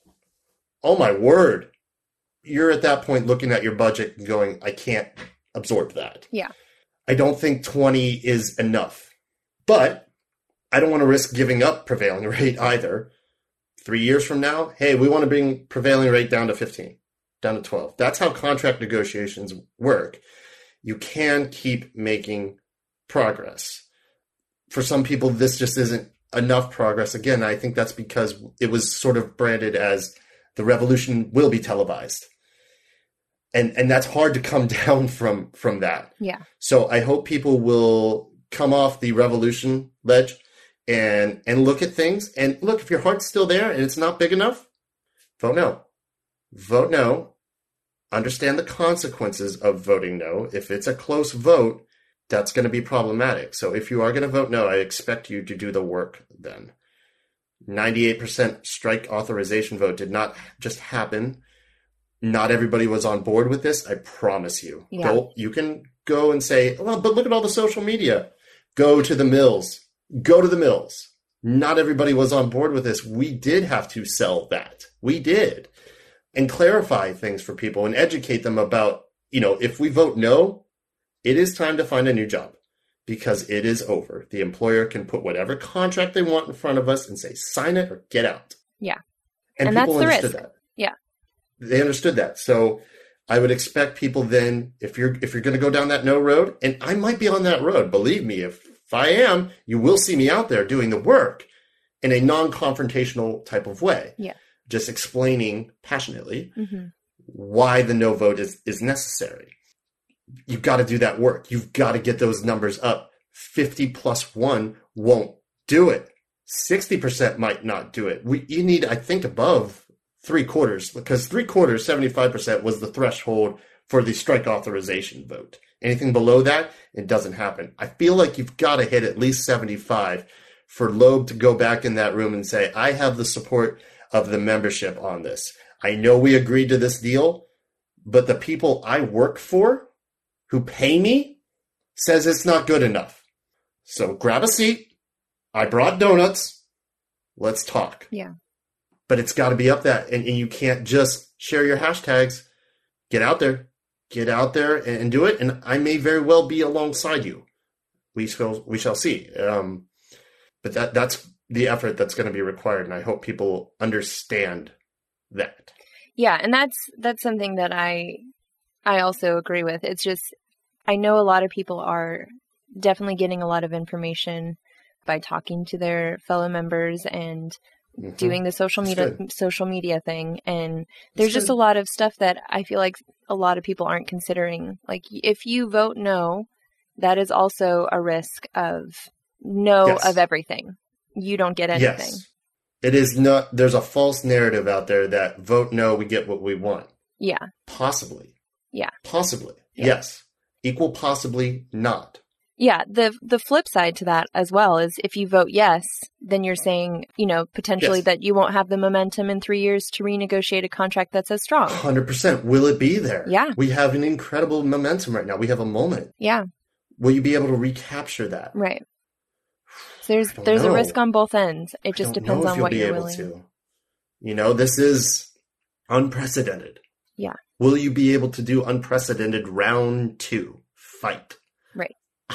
Oh my word. You're at that point looking at your budget and going, I can't absorb that. Yeah. I don't think 20 is enough. But I don't want to risk giving up prevailing rate either. 3 years from now, hey, we want to bring prevailing rate down to 15, down to 12. That's how contract negotiations work. You can keep making progress. For some people, this just isn't enough progress. Again, I think that's because it was sort of branded as the revolution will be televised. And that's hard to come down from that. Yeah. So I hope people will come off the revolution ledge and look at things. And look, if your heart's still there and it's not big enough, vote no. Vote no. Understand the consequences of voting no. If it's a close vote, that's going to be problematic. So if you are going to vote no, I expect you to do the work then. 98% strike authorization vote did not just happen. Not everybody was on board with this. I promise you. Yeah. You can go and say, well, but look at all the social media. Go to the mills. Go to the mills. Not everybody was on board with this. We did have to sell that. We did. And clarify things for people and educate them about, if we vote no, it is time to find a new job because it is over. The employer can put whatever contract they want in front of us and say, sign it or get out. Yeah. And that's people the understood risk. that. Yeah. They understood that. So I would expect people then, if you're going to go down that no road, and I might be on that road, believe me, if I am, you will see me out there doing the work in a non-confrontational type of way. Yeah. Just explaining passionately why the no vote is necessary. You've got to do that work. You've got to get those numbers up 50 plus 1 won't do it. 60% might not do it. You need, I think, above 3/4, because 3/4, 75% was the threshold for the strike authorization vote. Anything below that, it doesn't happen. I feel like you've got to hit at least 75 for Loeb to go back in that room and say, I have the support of the membership on this. I know we agreed to this deal, but the people I work for who pay me says it's not good enough. So grab a seat. I brought donuts. Let's talk. Yeah. But it's got to be up that, and you can't just share your hashtags. Get out there and do it. And I may very well be alongside you. We shall see. But that's the effort that's going to be required. And I hope people understand that. Yeah. And that's something that I also agree with. It's just, I know a lot of people are definitely getting a lot of information by talking to their fellow members and doing the social media thing. And there's just a lot of stuff that I feel like a lot of people aren't considering. Like, if you vote no, that is also a risk of of everything. You don't get anything. Yes. It is not, there's a false narrative out there that vote no, we get what we want. Yeah. Possibly. Yeah. Possibly. Yeah. Yes. Equal possibly not. Yeah, the flip side to that as well is if you vote yes, then you're saying, potentially that you won't have the momentum in 3 years to renegotiate a contract that's as strong. 100%. Will it be there? Yeah. We have an incredible momentum right now. We have a moment. Yeah. Will you be able to recapture that? Right. So there's a risk on both ends. It just depends on what you're willing. To. This is unprecedented. Yeah. Will you be able to do unprecedented round 2 fight? Right.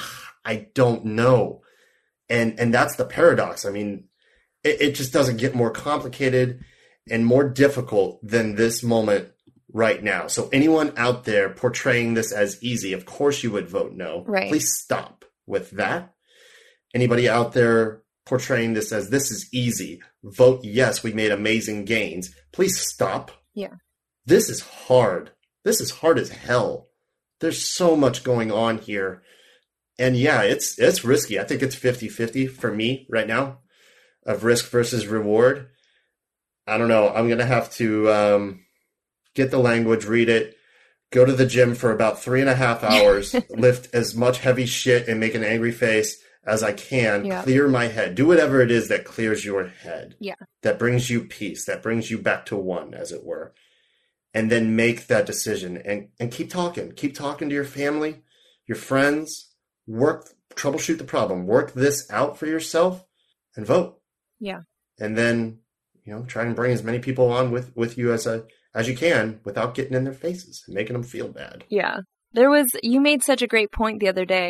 I don't know. And that's the paradox. I mean, it just doesn't get more complicated and more difficult than this moment right now. So anyone out there portraying this as easy, of course you would vote no. Right. Please stop with that. Anybody out there portraying this as this is easy, vote yes, we made amazing gains. Please stop. Yeah. This is hard. This is hard as hell. There's so much going on here. And yeah, it's risky. I think it's 50-50 for me right now of risk versus reward. I don't know. I'm going to have to get the language, read it, go to the gym for about 3.5 hours, lift as much heavy shit and make an angry face as I can, clear my head. Do whatever it is that clears your head. Yeah. That brings you peace, that brings you back to one, as it were. And then make that decision and keep talking. Keep talking to your family, your friends. Troubleshoot the problem, work this out for yourself and vote. Yeah. And then, try and bring as many people on with you as you can without getting in their faces and making them feel bad. Yeah. You made such a great point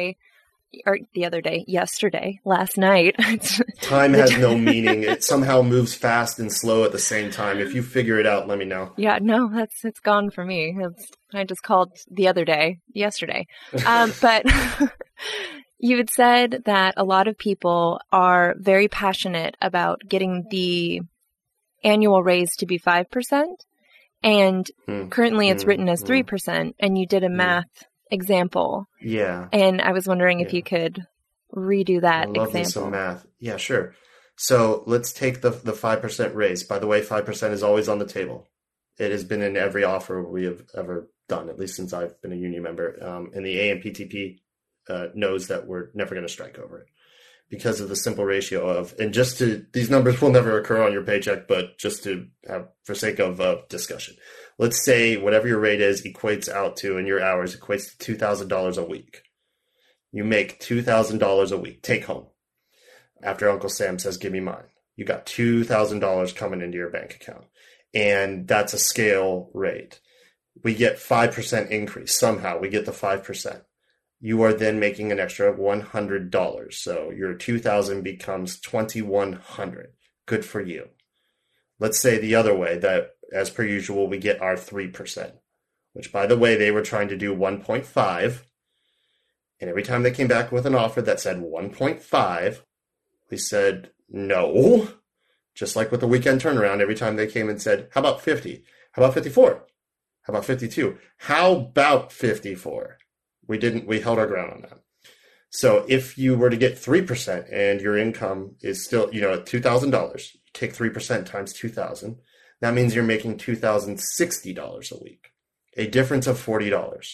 yesterday, last night. Time has no meaning. It somehow moves fast and slow at the same time. If you figure it out, let me know. Yeah, no, it's gone for me. I just called yesterday. But you had said that a lot of people are very passionate about getting the annual raise to be 5%. And currently it's written as 3%. And you did a math example. Yeah. And I was wondering if you could redo that example. I love me some math. Yeah, sure. So let's take the 5% raise. By the way, 5% is always on the table. It has been in every offer we have ever done, at least since I've been a union member. And the AMPTP knows that we're never going to strike over it because of the simple ratio of, and these numbers will never occur on your paycheck, but just to have, for sake of discussion, let's say whatever your rate is equates out to, in your hours, equates to $2,000 a week. You make $2,000 a week, take home. After Uncle Sam says, give me mine, you got $2,000 coming into your bank account. And that's a scale rate. We get 5% increase. Somehow we get the 5%. You are then making an extra $100. So your $2,000 becomes $2,100. Good for you. Let's say the other way, that as per usual, we get our 3%, which, by the way, they were trying to do 1.5. And every time they came back with an offer that said 1.5, we said no. Just like with the weekend turnaround, every time they came and said, how about 50? How about 54? How about 52? How about 54? We held our ground on that. So if you were to get 3% and your income is still, at $2,000, take 3% times 2,000. That means you're making $2,060 a week, a difference of $40.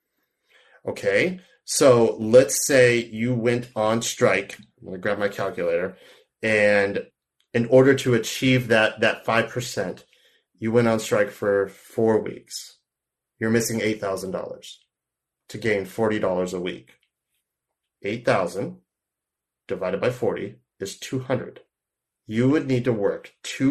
Okay. So let's say you went on strike. I'm going to grab my calculator. And in order to achieve that 5%, you went on strike for 4 weeks. You're missing $8,000 to gain $40 a week. 8,000 divided by 40 is 200. You would need to work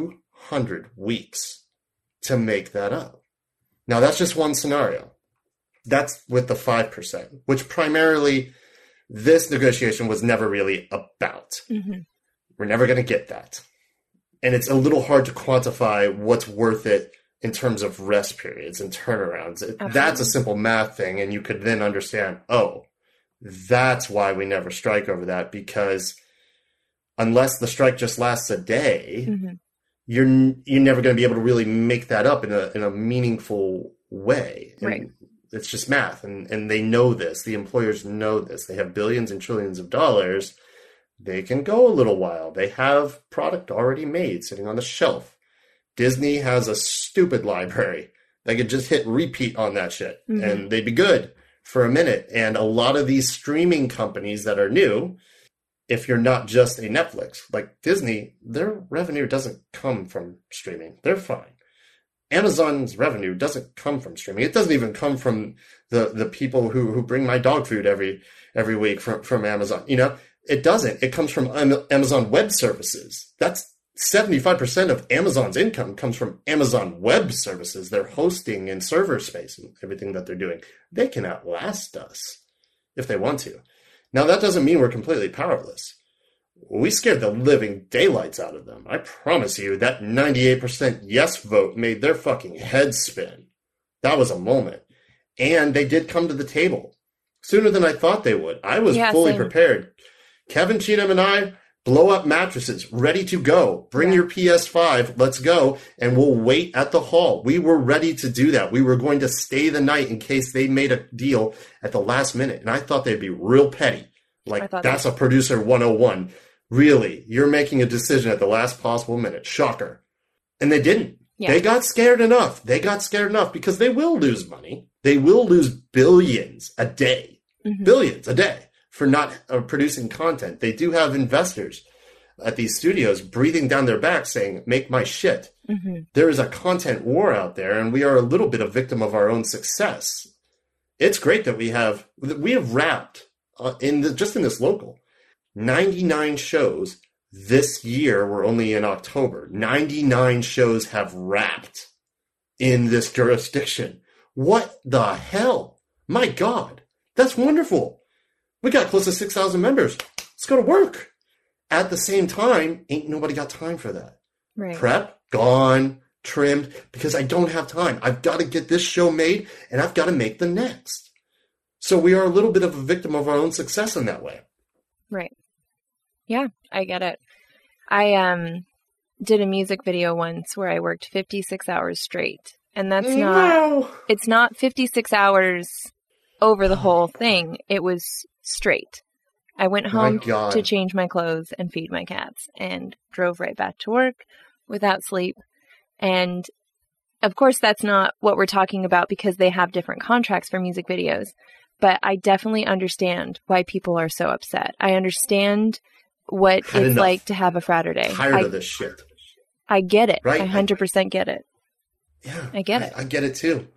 200 weeks to make that up. Now, that's just one scenario. That's with the 5%, which primarily this negotiation was never really about. Mm-hmm. We're never going to get that. And it's a little hard to quantify what's worth it in terms of rest periods and turnarounds. That's a simple math thing. And you could then understand, that's why we never strike over that, because unless the strike just lasts a day, mm-hmm. you're never going to be able to really make that up in a meaningful way. And right. It's just math. And they know this. The employers know this. They have billions and trillions of dollars. They can go a little while. They have product already made sitting on the shelf. Disney has a stupid library. They could just hit repeat on that shit, mm-hmm. and they'd be good for a minute. And a lot of these streaming companies that are new, if you're not just a Netflix, like Disney, their revenue doesn't come from streaming. They're fine. Amazon's revenue doesn't come from streaming. It doesn't even come from the people who bring my dog food every week from Amazon. It doesn't. It comes from Amazon Web Services. That's 75% of Amazon's income comes from Amazon Web Services. Their hosting and server space and everything that they're doing. They can outlast us if they want to. Now, that doesn't mean we're completely powerless. We scared the living daylights out of them. I promise you that 98% yes vote made their fucking heads spin. That was a moment. And they did come to the table sooner than I thought they would. I was fully prepared. Kevin Cheatham and I, blow up mattresses, ready to go. Bring your PS5, let's go, and we'll wait at the hall. We were ready to do that. We were going to stay the night in case they made a deal at the last minute. And I thought they'd be real petty. Like, that's a producer 101. Really, you're making a decision at the last possible minute. Shocker. And they didn't. Yeah. They got scared enough. Because they will lose money. They will lose billions a day. Mm-hmm. Billions a day. For not producing content. They do have investors at these studios breathing down their back saying, make my shit. Mm-hmm. There is a content war out there, and we are a little bit a victim of our own success. It's great that we have wrapped just in this local 99 shows this year. We're only in October. 99 shows have wrapped in this jurisdiction. What the hell? My God, that's wonderful. We got close to 6,000 members. Let's go to work. At the same time, ain't nobody got time for that. Right. Prep, gone, trimmed, because I don't have time. I've got to get this show made, and I've got to make the next. So we are a little bit of a victim of our own success in that way. Right. Yeah, I get it. I did a music video once where I worked 56 hours straight. And that's it's not 56 hours over the whole thing. It was straight. I went home to change my clothes and feed my cats and drove right back to work without sleep. And of course, that's not what we're talking about because they have different contracts for music videos. But I definitely understand why people are so upset. I understand what it's like to have a Fraturday. Tired of this shit. I get it. Right? I 100% get it. Yeah. I get it. I get it too.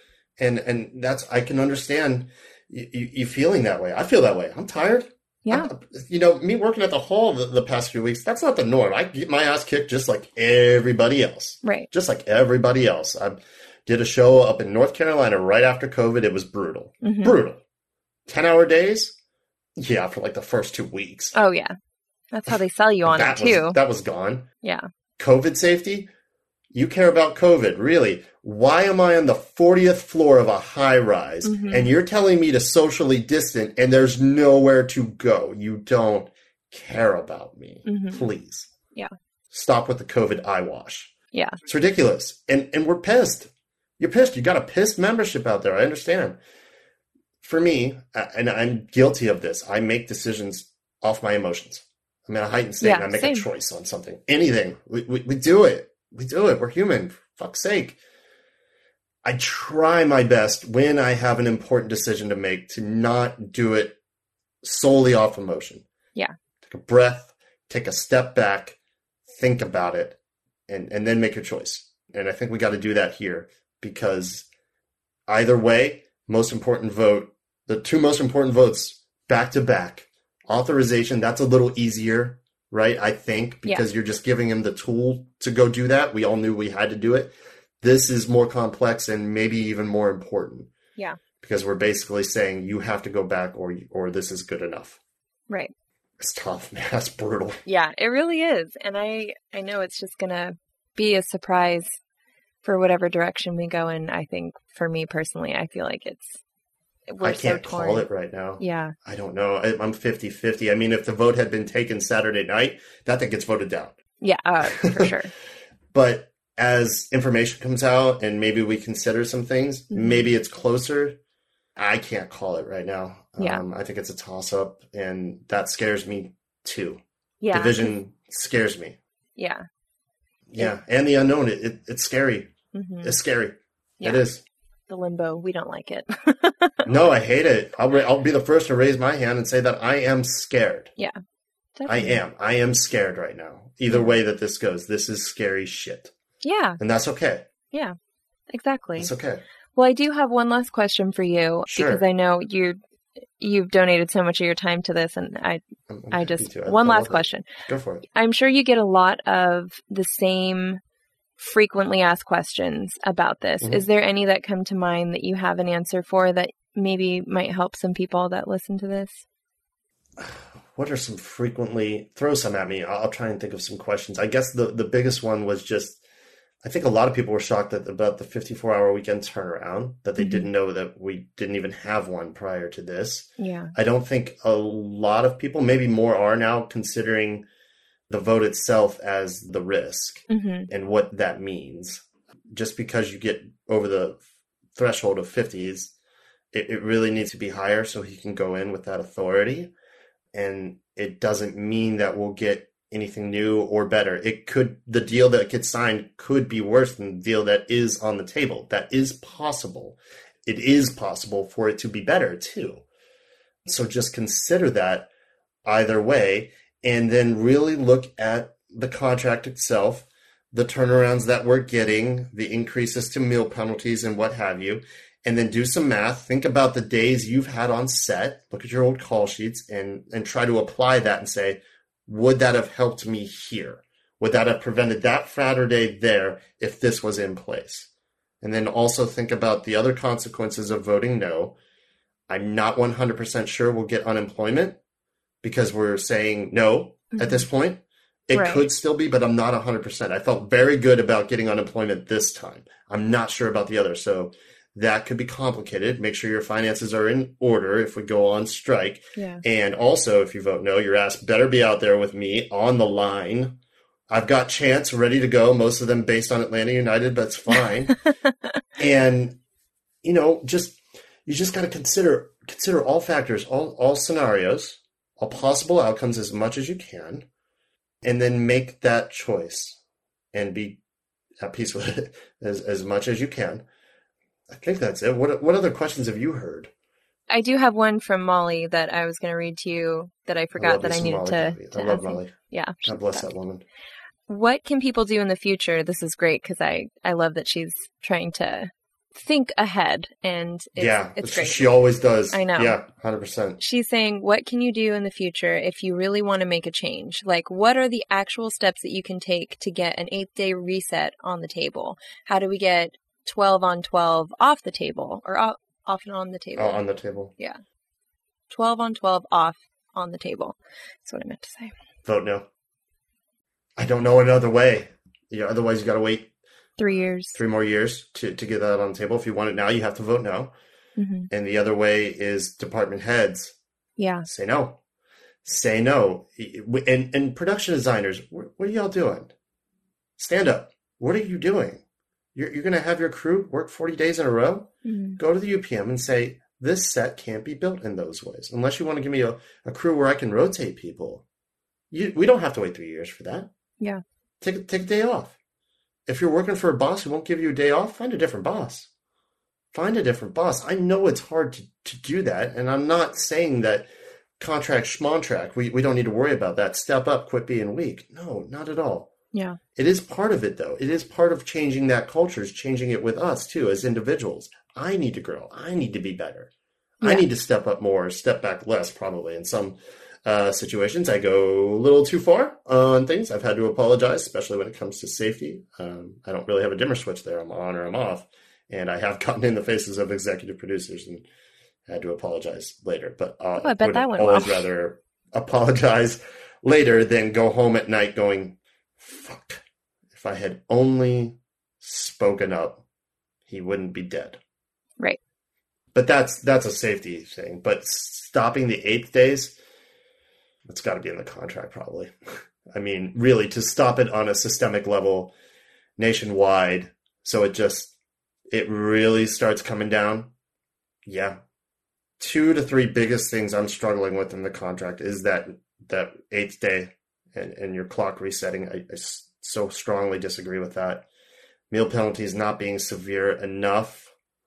And I can understand you feeling that way. I feel that way. I'm tired. Yeah. Me working at the hall the past few weeks, that's not the norm. I get my ass kicked just like everybody else. Right. Just like everybody else. I did a show up in North Carolina right after COVID. It was brutal. Mm-hmm. Brutal. 10-hour days? Yeah, for like the first 2 weeks. Oh, yeah. That's how they sell you on it, too. That was gone. Yeah. COVID safety? You care about COVID, really. Why am I on the 40th floor of a high rise and you're telling me to socially distant and there's nowhere to go? You don't care about me. Mm-hmm. Please. Yeah. Stop with the COVID eyewash. Yeah. It's ridiculous. And we're pissed. You're pissed. You got a pissed membership out there. I understand. for me, and I'm guilty of this, I make decisions off my emotions. I'm in a heightened state and I make same. a choice on something. Anything. We do it. We do it. We're human. For fuck's sake. I try my best when I have an important decision to make to not do it solely off emotion. Yeah. Take a breath, take a step back, think about it, and then make your choice. And I think we got to do that here because either way, most important vote, the two most important votes back to back. Authorization, that's a little easier, right? I think because you're just giving him the tool to go do that. We all knew we had to do it. This is more complex and maybe even more important. Yeah. Because we're basically saying you have to go back or this is good enough. Right. It's tough, man. That's brutal. Yeah, it really is. And I know it's just going to be a surprise for whatever direction we go in. I think for me personally, I feel like we're so torn. I can't call it right now. Yeah. I don't know. I'm 50-50. I mean, if the vote had been taken Saturday night, that thing gets voted down. Yeah, for sure. But as information comes out and maybe we consider some things, maybe it's closer. I can't call it right now. Yeah. I think it's a toss-up, and that scares me too. Yeah. Division scares me. Yeah. Yeah, and the unknown, it's scary. Mm-hmm. It's scary. Yeah. It is. The limbo, we don't like it. No, I hate it. I'll be the first to raise my hand and say that I am scared. Yeah. Definitely. I am scared right now. Either way that this goes, this is scary shit. Yeah. And that's okay. Yeah, exactly. It's okay. Well, I do have one last question for you because I know you've donated so much of your time to this, and I just one last question. Go for it. I'm sure you get a lot of the same frequently asked questions about this. Mm-hmm. Is there any that come to mind that you have an answer for that maybe might help some people that listen to this? What are some frequently, throw some at me. I'll try and think of some questions. I guess the biggest one was just, I think a lot of people were shocked about the 54-hour weekend turnaround, that they didn't know that we didn't even have one prior to this. Yeah. I don't think a lot of people, maybe more, are now considering the vote itself as the risk and what that means. Just because you get over the threshold of 50s, it really needs to be higher so he can go in with that authority. And it doesn't mean that we'll get anything new or better. The deal that gets signed could be worse than the deal that is on the table. That is possible. It is possible for it to be better too. So just consider that either way, and then really look at the contract itself, the turnarounds that we're getting, the increases to meal penalties and what have you, and then do some math. Think about the days you've had on set, look at your old call sheets, and try to apply that and say, would that have helped me here? Would that have prevented that Saturday there if this was in place? And then also think about the other consequences of voting no. I'm not 100% sure we'll get unemployment because we're saying no at this point. It could still be, but I'm not 100%. I felt very good about getting unemployment this time. I'm not sure about the other. So that could be complicated. Make sure your finances are in order if we go on strike. Yeah. And also, if you vote no, your ass better be out there with me on the line. I've got chants ready to go, most of them based on Atlanta United, but it's fine. And, you just got to consider all factors, all scenarios, all possible outcomes as much as you can, and then make that choice and be at peace with it as much as you can. I think that's it. What other questions have you heard? I do have one from Molly that I was going to read to you that I forgot that I needed to I love ask. Molly. Yeah. God bless that woman. What can people do in the future? This is great because I love that she's trying to think ahead, and it's great. She always does. I know. Yeah, 100%. She's saying, what can you do in the future if you really want to make a change? Like, what are the actual steps that you can take to get an 8-day reset on the table? How do we get 12 on 12 off the table, or off and on the table? Oh, on the table. Yeah. 12 on 12 off on the table. That's what I meant to say. Vote no. I don't know another way. Otherwise you got to wait 3 years. 3 more years to get that on the table. If you want it now, you have to vote no. Mm-hmm. And the other way is department heads. Yeah. Say no. Say no. And production designers, what are y'all doing? Stand up. What are you doing? You're going to have your crew work 40 days in a row? Mm-hmm. Go to the UPM and say, this set can't be built in those ways unless you want to give me a crew where I can rotate people. We don't have to wait 3 years for that. Yeah. Take a day off. If you're working for a boss who won't give you a day off, find a different boss. Find a different boss. I know it's hard to do that, and I'm not saying that contract schmontract, we don't need to worry about that. Step up, quit being weak. No, not at all. Yeah. It is part of it, though. It is part of changing that culture, is changing it with us, too, as individuals. I need to grow. I need to be better. Yeah. I need to step up more, step back less, probably. In some situations, I go a little too far on things. I've had to apologize, especially when it comes to safety. I don't really have a dimmer switch there. I'm on or I'm off. And I have gotten in the faces of executive producers and had to apologize later. But I bet that went always well. rather apologize later than go home at night going, fuck, if I had only spoken up, he wouldn't be dead. Right. But that's a safety thing. But stopping the 8 days, that's got to be in the contract probably. I mean, really, to stop it on a systemic level nationwide, so it really starts coming down. Yeah. 2 to 3 biggest things I'm struggling with in the contract is that 8th day and your clock resetting. I so strongly disagree with that. Meal penalties not being severe enough.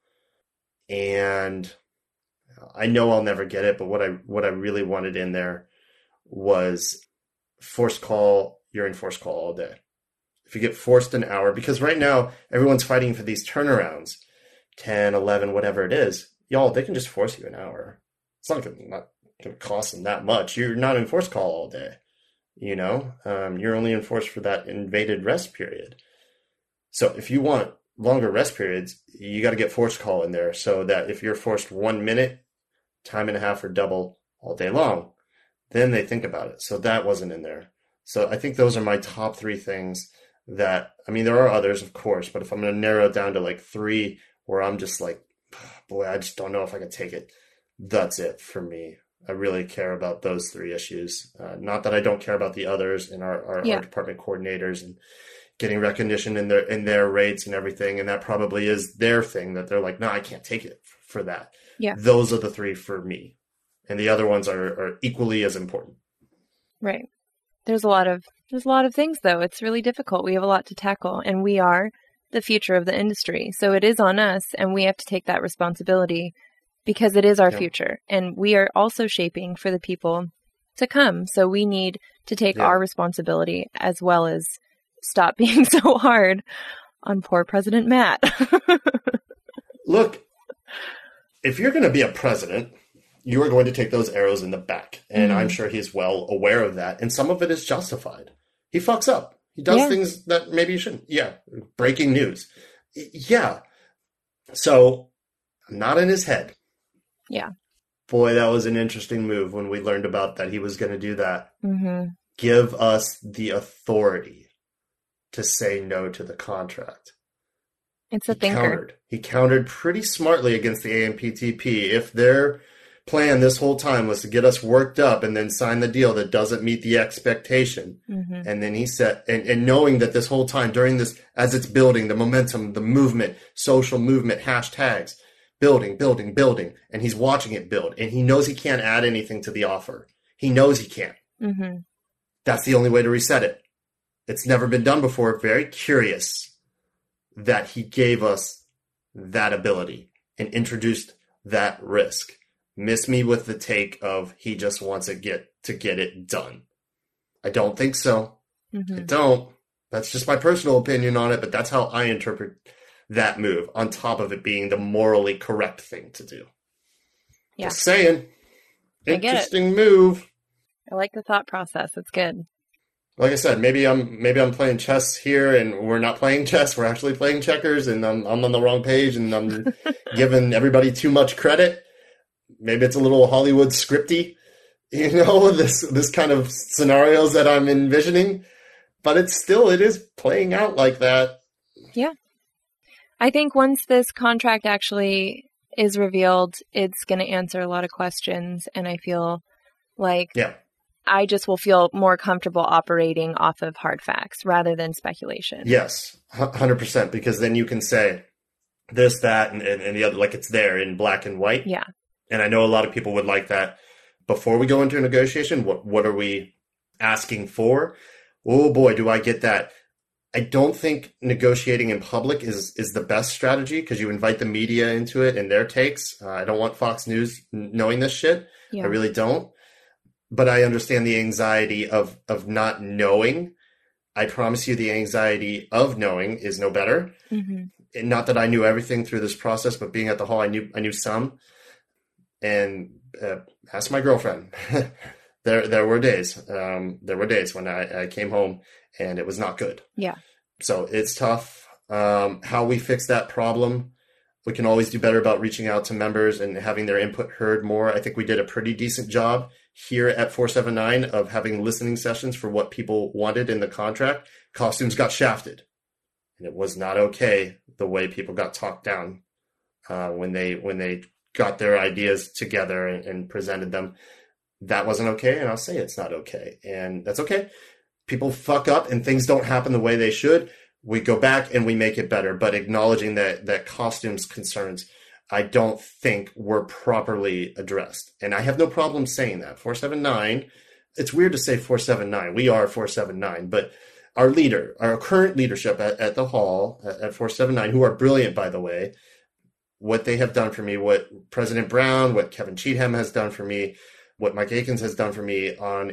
And I know I'll never get it, but what I really wanted in there was forced call. You're in forced call all day. If you get forced an hour, because right now everyone's fighting for these turnarounds, 10, 11, whatever it is, y'all, they can just force you an hour. It's not going to cost them that much. You're not in forced call all day. You're only in force for that invaded rest period. So if you want longer rest periods, you got to get forced call in there so that if you're forced 1 minute, time and a half or double all day long, then they think about it. So that wasn't in there. So I think those are my top 3 things that, I mean, there are others, of course, but if I'm going to narrow it down to like 3 where I'm just like, boy, I just don't know if I can take it, that's it for me. I really care about those 3 issues. Not that I don't care about the others and our department coordinators and getting recognition in their rates and everything. And that probably is their thing that they're like, no, I can't take it for that. Yeah. Those are the 3 for me. And the other ones are equally as important. Right. There's a lot of things, though. It's really difficult. We have a lot to tackle, and we are the future of the industry. So it is on us, and we have to take that responsibility because it is our future. And we are also shaping for the people to come. So we need to take our responsibility as well as stop being so hard on poor President Matt. Look, if you're going to be a president, you are going to take those arrows in the back. And I'm sure he's well aware of that. And some of it is justified. He fucks up. He does things that maybe you shouldn't. Yeah. Breaking news. Yeah. So not in his head. Yeah. Boy, that was an interesting move when we learned about that he was going to do that. Mm-hmm. Give us the authority to say no to the contract. It's a thinker. He countered pretty smartly against the AMPTP. If their plan this whole time was to get us worked up and then sign the deal that doesn't meet the expectation. Mm-hmm. And then he said, and knowing that this whole time during this, as it's building, the momentum, the movement, social movement, hashtags, building, and he's watching it build, and he knows he can't add anything to the offer. He knows he can't. Mm-hmm. That's the only way to reset it. It's never been done before. Very curious that he gave us that ability and introduced that risk. Miss me with the take of he just wants to get it done. I don't think so. Mm-hmm. I don't. That's just my personal opinion on it, but that's how I interpret that move, on top of it being the morally correct thing to do. Yeah. Just saying. Interesting move. I like the thought process. It's good. Like I said, maybe I'm playing chess here and we're not playing chess. We're actually playing checkers and I'm on the wrong page and I'm giving everybody too much credit. Maybe it's a little Hollywood scripty, this kind of scenarios that I'm envisioning, but it is playing out like that. Yeah. I think once this contract actually is revealed, it's going to answer a lot of questions. And I feel like I just will feel more comfortable operating off of hard facts rather than speculation. Yes, 100%. Because then you can say this, that, and the other, like it's there in black and white. Yeah. And I know a lot of people would like that. Before we go into a negotiation, what are we asking for? Oh boy, do I get that. I don't think negotiating in public is the best strategy because you invite the media into it and their takes. I don't want Fox News knowing this shit. Yeah. I really don't. But I understand the anxiety of not knowing. I promise you the anxiety of knowing is no better. Mm-hmm. And not that I knew everything through this process, but being at the hall, I knew some. And ask my girlfriend. There were days. There were days when I came home and it was not good. Yeah. So it's tough. How we fix that problem, we can always do better about reaching out to members and having their input heard more. I think we did a pretty decent job here at 479 of having listening sessions for what people wanted in the contract. Costumes got shafted. And it was not okay the way people got talked down when they got their ideas together and presented them. That wasn't okay, and I'll say it's not okay. And that's okay. People fuck up and things don't happen the way they should. We go back and we make it better, but acknowledging that costumes concerns, I don't think were properly addressed. And I have no problem saying that. 479, it's weird to say 479. We are 479, but our current leadership at the hall at 479, who are brilliant, by the way, what they have done for me, what President Brown, what Kevin Cheatham has done for me, what Mike Akins has done for me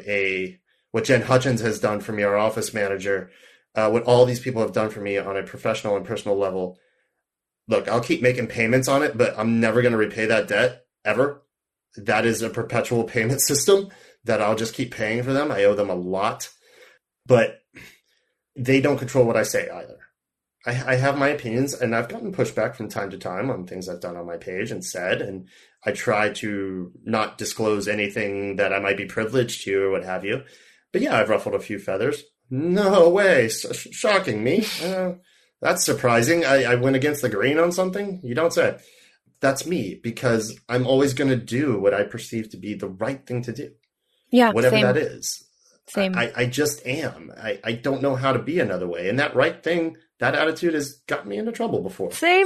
what Jen Hutchins has done for me, our office manager, what all these people have done for me on a professional and personal level. Look, I'll keep making payments on it, but I'm never going to repay that debt ever. That is a perpetual payment system that I'll just keep paying for them. I owe them a lot, but they don't control what I say either. I have my opinions, and I've gotten pushback from time to time on things I've done on my page and said, and I try to not disclose anything that I might be privileged to or what have you. But yeah, I've ruffled a few feathers. No way. Shocking me. That's surprising. I went against the grain on something? You don't say. That's me, because I'm always going to do what I perceive to be the right thing to do. Yeah, whatever same. that is. Same. I just am. I don't know how to be another way. And that right thing, that attitude has gotten me into trouble before. Same.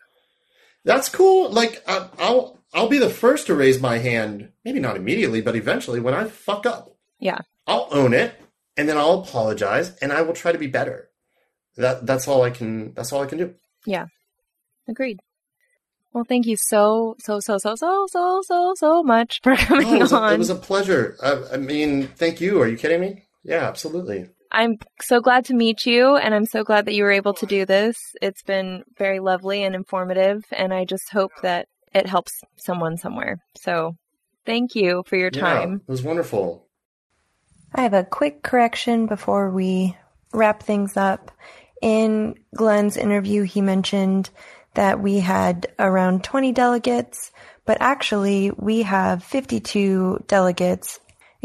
That's cool. Like, I'll be the first to raise my hand, maybe not immediately, but eventually when I fuck up. Yeah. I'll own it, and then I'll apologize, and I will try to be better. That's all I can do. Yeah. Agreed. Well, thank you so much for coming on. It was a pleasure. I mean, thank you. Are you kidding me? Yeah, absolutely. I'm so glad to meet you, and I'm so glad that you were able to do this. It's been very lovely and informative, and I just hope that it helps someone somewhere. So thank you for your time. Yeah, it was wonderful. I have a quick correction before we wrap things up. In Glenn's interview, he mentioned that we had around 20 delegates, but actually we have 52 delegates.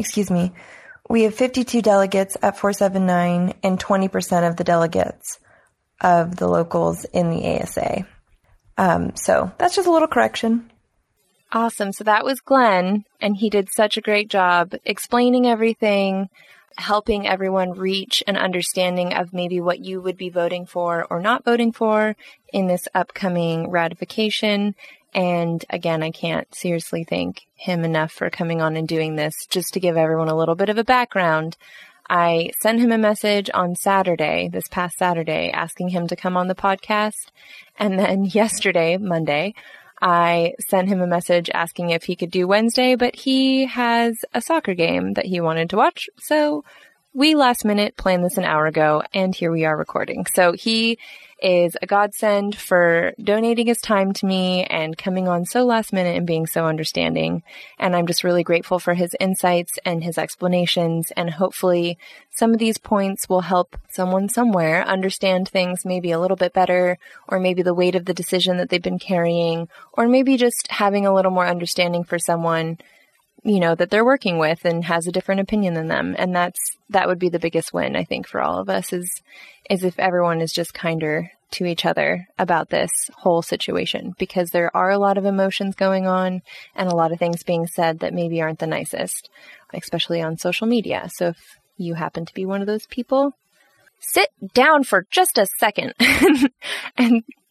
We have 52 delegates at 479 and 20% of the delegates of the locals in the ASA. So that's just a little correction. Awesome. So that was Glenn, and he did such a great job explaining everything, helping everyone reach an understanding of maybe what you would be voting for or not voting for in this upcoming ratification. And again, I can't seriously thank him enough for coming on and doing this. Just to give everyone a little bit of a background, I sent him a message on Saturday, this past Saturday, asking him to come on the podcast. And then yesterday, Monday, I sent him a message asking if he could do Wednesday, but he has a soccer game that he wanted to watch. So we last minute planned this an hour ago, and here we are recording. So he is a godsend for donating his time to me and coming on so last minute and being so understanding. And I'm just really grateful for his insights and his explanations. And hopefully some of these points will help someone somewhere understand things maybe a little bit better, or maybe the weight of the decision that they've been carrying, or maybe just having a little more understanding for someone, you know, that they're working with and has a different opinion than them. And that would be the biggest win, I think, for all of us is if everyone is just kinder to each other about this whole situation, because there are a lot of emotions going on and a lot of things being said that maybe aren't the nicest, especially on social media. So if you happen to be one of those people, sit down for just a second and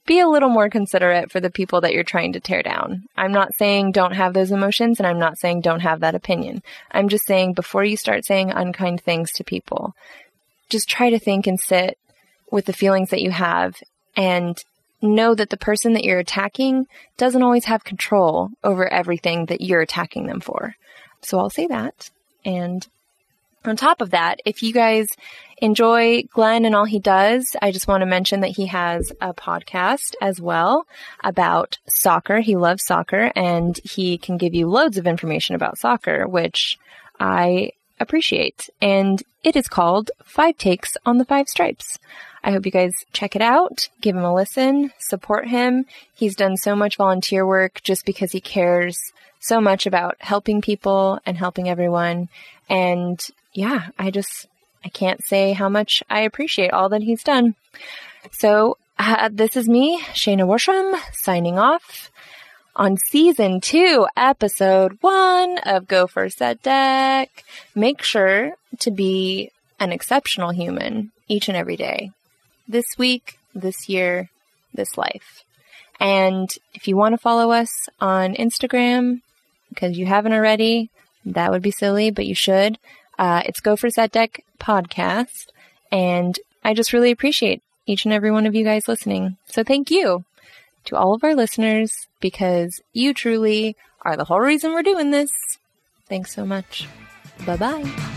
be a little more considerate for the people that you're trying to tear down. I'm not saying don't have those emotions, and I'm not saying don't have that opinion. I'm just saying before you start saying unkind things to people, just try to think and sit with the feelings that you have and know that the person that you're attacking doesn't always have control over everything that you're attacking them for. So I'll say that. And on top of that, if you guys enjoy Glenn and all he does, I just want to mention that he has a podcast as well about soccer. He loves soccer, and he can give you loads of information about soccer, which I appreciate. And it is called 5 Takes on the 5 Stripes. I hope you guys check it out, give him a listen, support him. He's done so much volunteer work just because he cares so much about helping people and helping everyone. And yeah, I can't say how much I appreciate all that he's done. So this is me, Shayna Worsham, signing off on Season 2, Episode 1 of Go for Set Deck. Make sure to be an exceptional human each and every day. This week, this year, this life. And if you want to follow us on Instagram, because you haven't already, that would be silly, but you should. It's Go for Set Deck Podcast. And I just really appreciate each and every one of you guys listening. So thank you to all of our listeners, because you truly are the whole reason we're doing this. Thanks so much. Bye-bye.